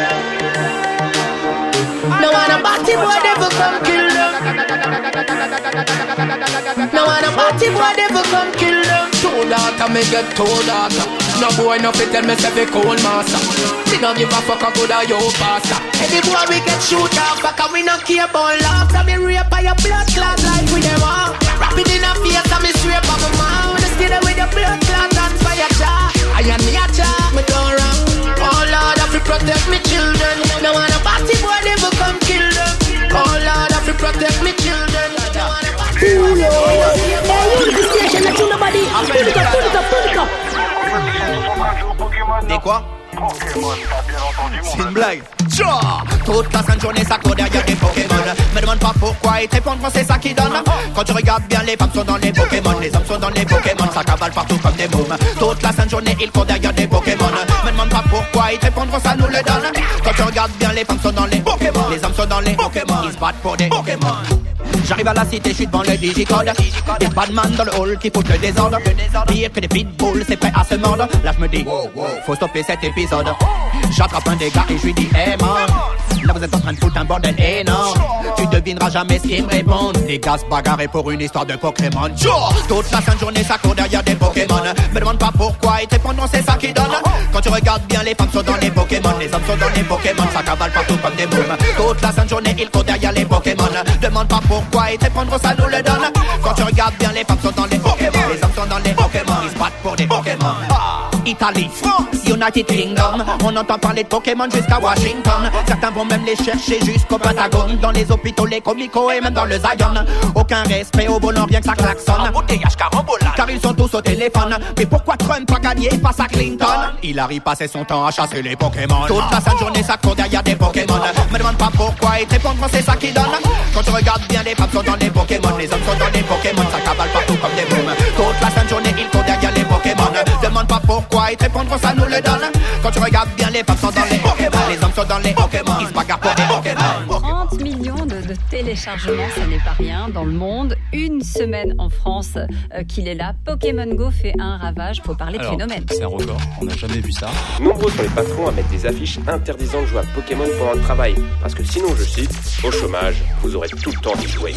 No want a party boy never come kill them. No want a party boy never come kill them. Two daughter, me get two daughter. No boy no fit tell me say fi cold master. Me no give a fuck a good a yo pastor. Any boy we get shoot off, fuck we no care about love. From me rape by your blood clot like we them all. Rap it in a face and me sweep on my mouth. Stay there with your blood clot and by your jaw. I am me a jaw, me don't wrong. Oh Lord, I fi protect me children. No want a party boy never come kill them. Oh Lord, I fi protect me children. No want a party boy never come kill them. Hey, you the station, let you nobody. Put it up, put it up, put it up. Des quoi? C'est une blague. Toute la sainte journée ça court derrière des Pokémon. Me demande pas pourquoi ils te répondent c'est ça qui donne. Quand tu regardes bien les femmes sont dans les Pokémon. Les hommes sont dans les Pokémon. Ça cavale partout comme des mômes. Toute la sainte journée ils courent derrière des Pokémon. Me demande pas pourquoi ils te répondent ça nous le donne. Quand tu regardes bien les femmes sont dans les Pokémon. Les hommes sont dans les Pokémon. Ils se battent pour des Pokémon. J'arrive à la cité, j'suis devant le digicode. Des badman dans le hall qui foutent le désordre. Pire que des pitbulls, c'est prêt à se mordre. Là je me dis, faut stopper cet épisode. J'attrape un des gars et je lui dis, hey man, là vous êtes en train de foutre un bordel énorme. Tu devineras jamais ce qu'ils me répondent. Les gars se bagarrent pour une histoire de Pokémon. Toute la sainte journée ça court derrière des Pokémon. Me demande pas pourquoi ils te répondront, c'est ça qui donne. Quand tu regardes bien, les femmes sont dans les Pokémon, les hommes sont dans les Pokémon, ça cavale partout comme des mômes. Toute la sainte journée ils courent derrière les Pokémon. Demande pas pourquoi ils te répondront, ça nous le donne. Quand tu regardes bien, les femmes sont dans les Pokémon, les hommes sont dans les Pokémon, ils se battent pour des Pokémon. Italie, France, United Kingdom, on entend parler de Pokémon jusqu'à Washington. Certains vont même les chercher jusqu'au Pentagone, dans les hôpitaux, les comicos et même dans le Zion. Aucun respect au volant, rien que ça klaxonne. Embouteillage, carambolage, car ils sont tous au téléphone. Mais pourquoi Trump a gagné face à Clinton? Hillary passait son temps à chasser les Pokémon. Toute la sainte journée ça court derrière des Pokémon. Me demande pas pourquoi ils te répondent, c'est ça qui donne. Quand tu regardes bien, les femmes sont dans les Pokémon, les hommes sont dans les Pokémon, ça cavale partout comme des mômes. Toute la sainte journée ils courent derrière les Pokémon. Demande pas pourquoi ils te répondront, ça nous le donne. Quand tu regardes bien, les femmes sont dans les Pokémon, les hommes sont dans les Pokémon, ils se bagarrent pour des Pokémon. trente millions de, de téléchargements, ça n'est pas rien dans le monde. Une semaine en France euh, qu'il est là. Pokémon Go fait un ravage. Faut parler Alors, de phénomène. C'est un record, on n'a jamais vu ça. Nombreux sont les patrons à mettre des affiches interdisant de jouer à Pokémon pendant le travail. Parce que sinon, je cite, au chômage, vous aurez tout le temps d'y jouer.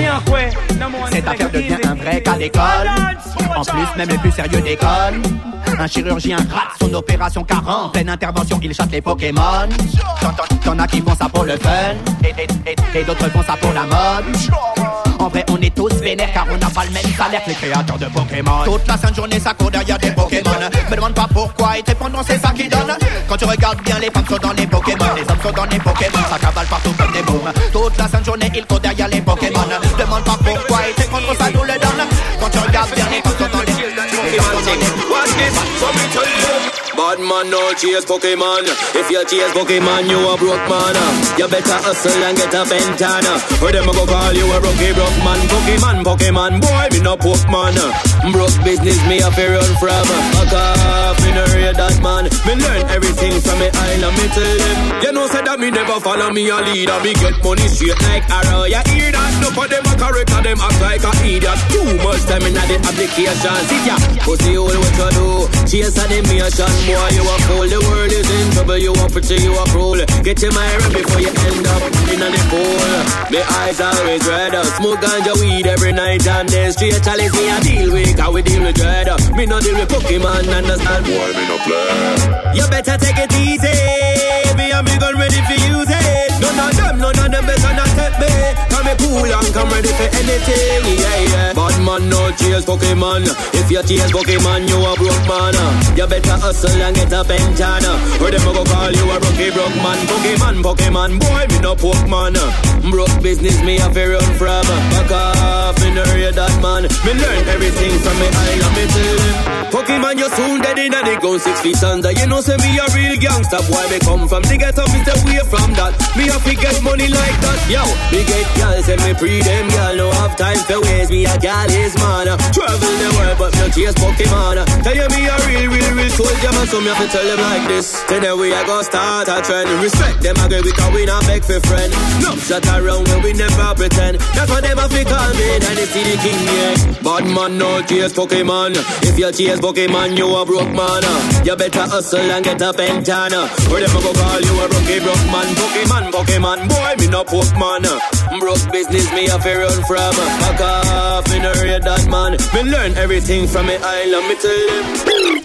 Cette affaire devient un vrai cas d'école. En plus, même les plus sérieux déconnent. Un chirurgien rate son opération car en pleine intervention, il chasse les Pokémon. T'en, t'en as qui font ça pour le fun et, et, et, et d'autres font ça pour la mode. En vrai, on est tous vénères car on n'a pas le même salaire que les créateurs de Pokémon. Toute la sainte journée, ça court derrière des Pokémon. Me demande pas pourquoi ils te répondront, c'est ça qui donne. Quand tu regardes bien, les femmes sont dans les Pokémon, les hommes sont dans les Pokémon, ça cavale partout comme des mômes. Toute la sainte journée, ils courent derrière les Pokémon. Demande pas pourquoi ils te répondront, ça nous le donne. Quand tu regardes bien, les femmes sont dans les Pokémon. Watch this, let me tell you. Bad man, no chase Pokemon. If you chase Pokemon, you a broke man. You better hustle and get a pentana. Or them a go call you a rookie broke man. Pokemon, Pokemon, boy, me no Pokemon. Broke business, me a fi run from. Fuck off, me no read that man. Me learn everything from me island, me tell them. You know say that me never follow me a leader. Me get money straight like arrow. You hear that? No for them a correct and them act like a idiot. Too much time in the application. Sit ya, pussy all what you do. Chase animation, boy, you a fool. The world is in trouble, you a pretty, you a cruel. Get your mind right before you end up in the pool. My eyes always red. Smoke ganja weed every night and then straight chalice me a deal with. How we deal with dread. Me no deal with Pokemon, understand? Boy, me no play. You better take it easy. Me and me gun ready for use it. None of them, none of them better not take me. Come me cool and come ready for anything. Yeah, yeah. Bad man no chase Pokemon. If you chase Pokemon, you a broke man. You better hustle and get a pentana. Or them a go call you a rookie broke man. Pokemon, Pokemon, boy, me no Pokemon. Broke business, me a fi run from. Back off, me no read that man. Me learn everything from me island, me tell them. Pokemon, you soon dead in a the ground six feet under. You know say me a real gangster, boy, me come from the ghetto, me stay away from that. Me have to get money like that, yo. Me get girls and me pre them, girl, no have time for waste. Me a girl is man. Travel the world, but no chase Pokemon. Tell you me a real, real, real soldier, man, so me have to tell them like this. Tell them we a go start a trend. Respect them, agree because we not beg for friend. No shut around when we never pretend. That's what them have to call me, and they see the king, yeah. Bad man, no chase Pokemon. If you chase Pokemon, you a broke man. You better hustle and get a pentana. Or them a go call you a rookie broke man. Pokemon, Pokemon, boy, me no Pokemon. Broke business, me a fi run from. Back off, me no read that man. Me learn everything from me island, me tell them.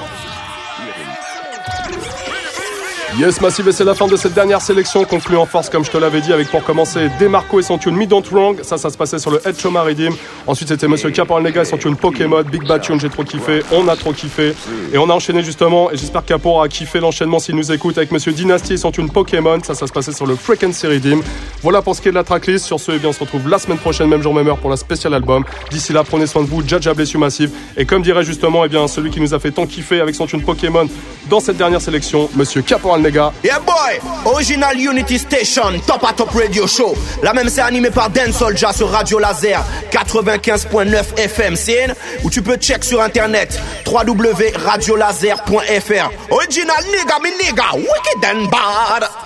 Yes Massive, et c'est la fin de cette dernière sélection, conclue en force comme je te l'avais dit, avec pour commencer Demarco et son tune Me Don't Wrong. Ça, ça se passait sur le Ed Choma Redeem. Ensuite c'était Monsieur Caporal Nega et son tune Pokémon. Big Bad Tune, j'ai trop kiffé, on a trop kiffé. Et on a enchaîné justement, et j'espère que Capo a kiffé l'enchaînement s'il nous écoute, avec Monsieur Dynasty et son tune Pokémon. Ça, ça se passait sur le Frequency Redeem. Voilà pour ce qui est de la tracklist. Sur ce, eh bien, on se retrouve la semaine prochaine, même jour, même heure, pour la spéciale album. D'ici là, prenez soin de vous, Jaja bless you Massive. Et comme dirait justement, eh bien, celui qui nous a fait tant kiffer avec son tune Pokémon dans cette dernière sélection, Monsieur Caporal Nega. Yeah boy, Original Unity Station, top à top radio show. La même c'est animé par Dan Soldier sur Radio Laser quatre-vingt-quinze point neuf F M, c'est où tu peux check sur internet w w w point radio laser point f r. Original nigga, me nigga, wicked and bad.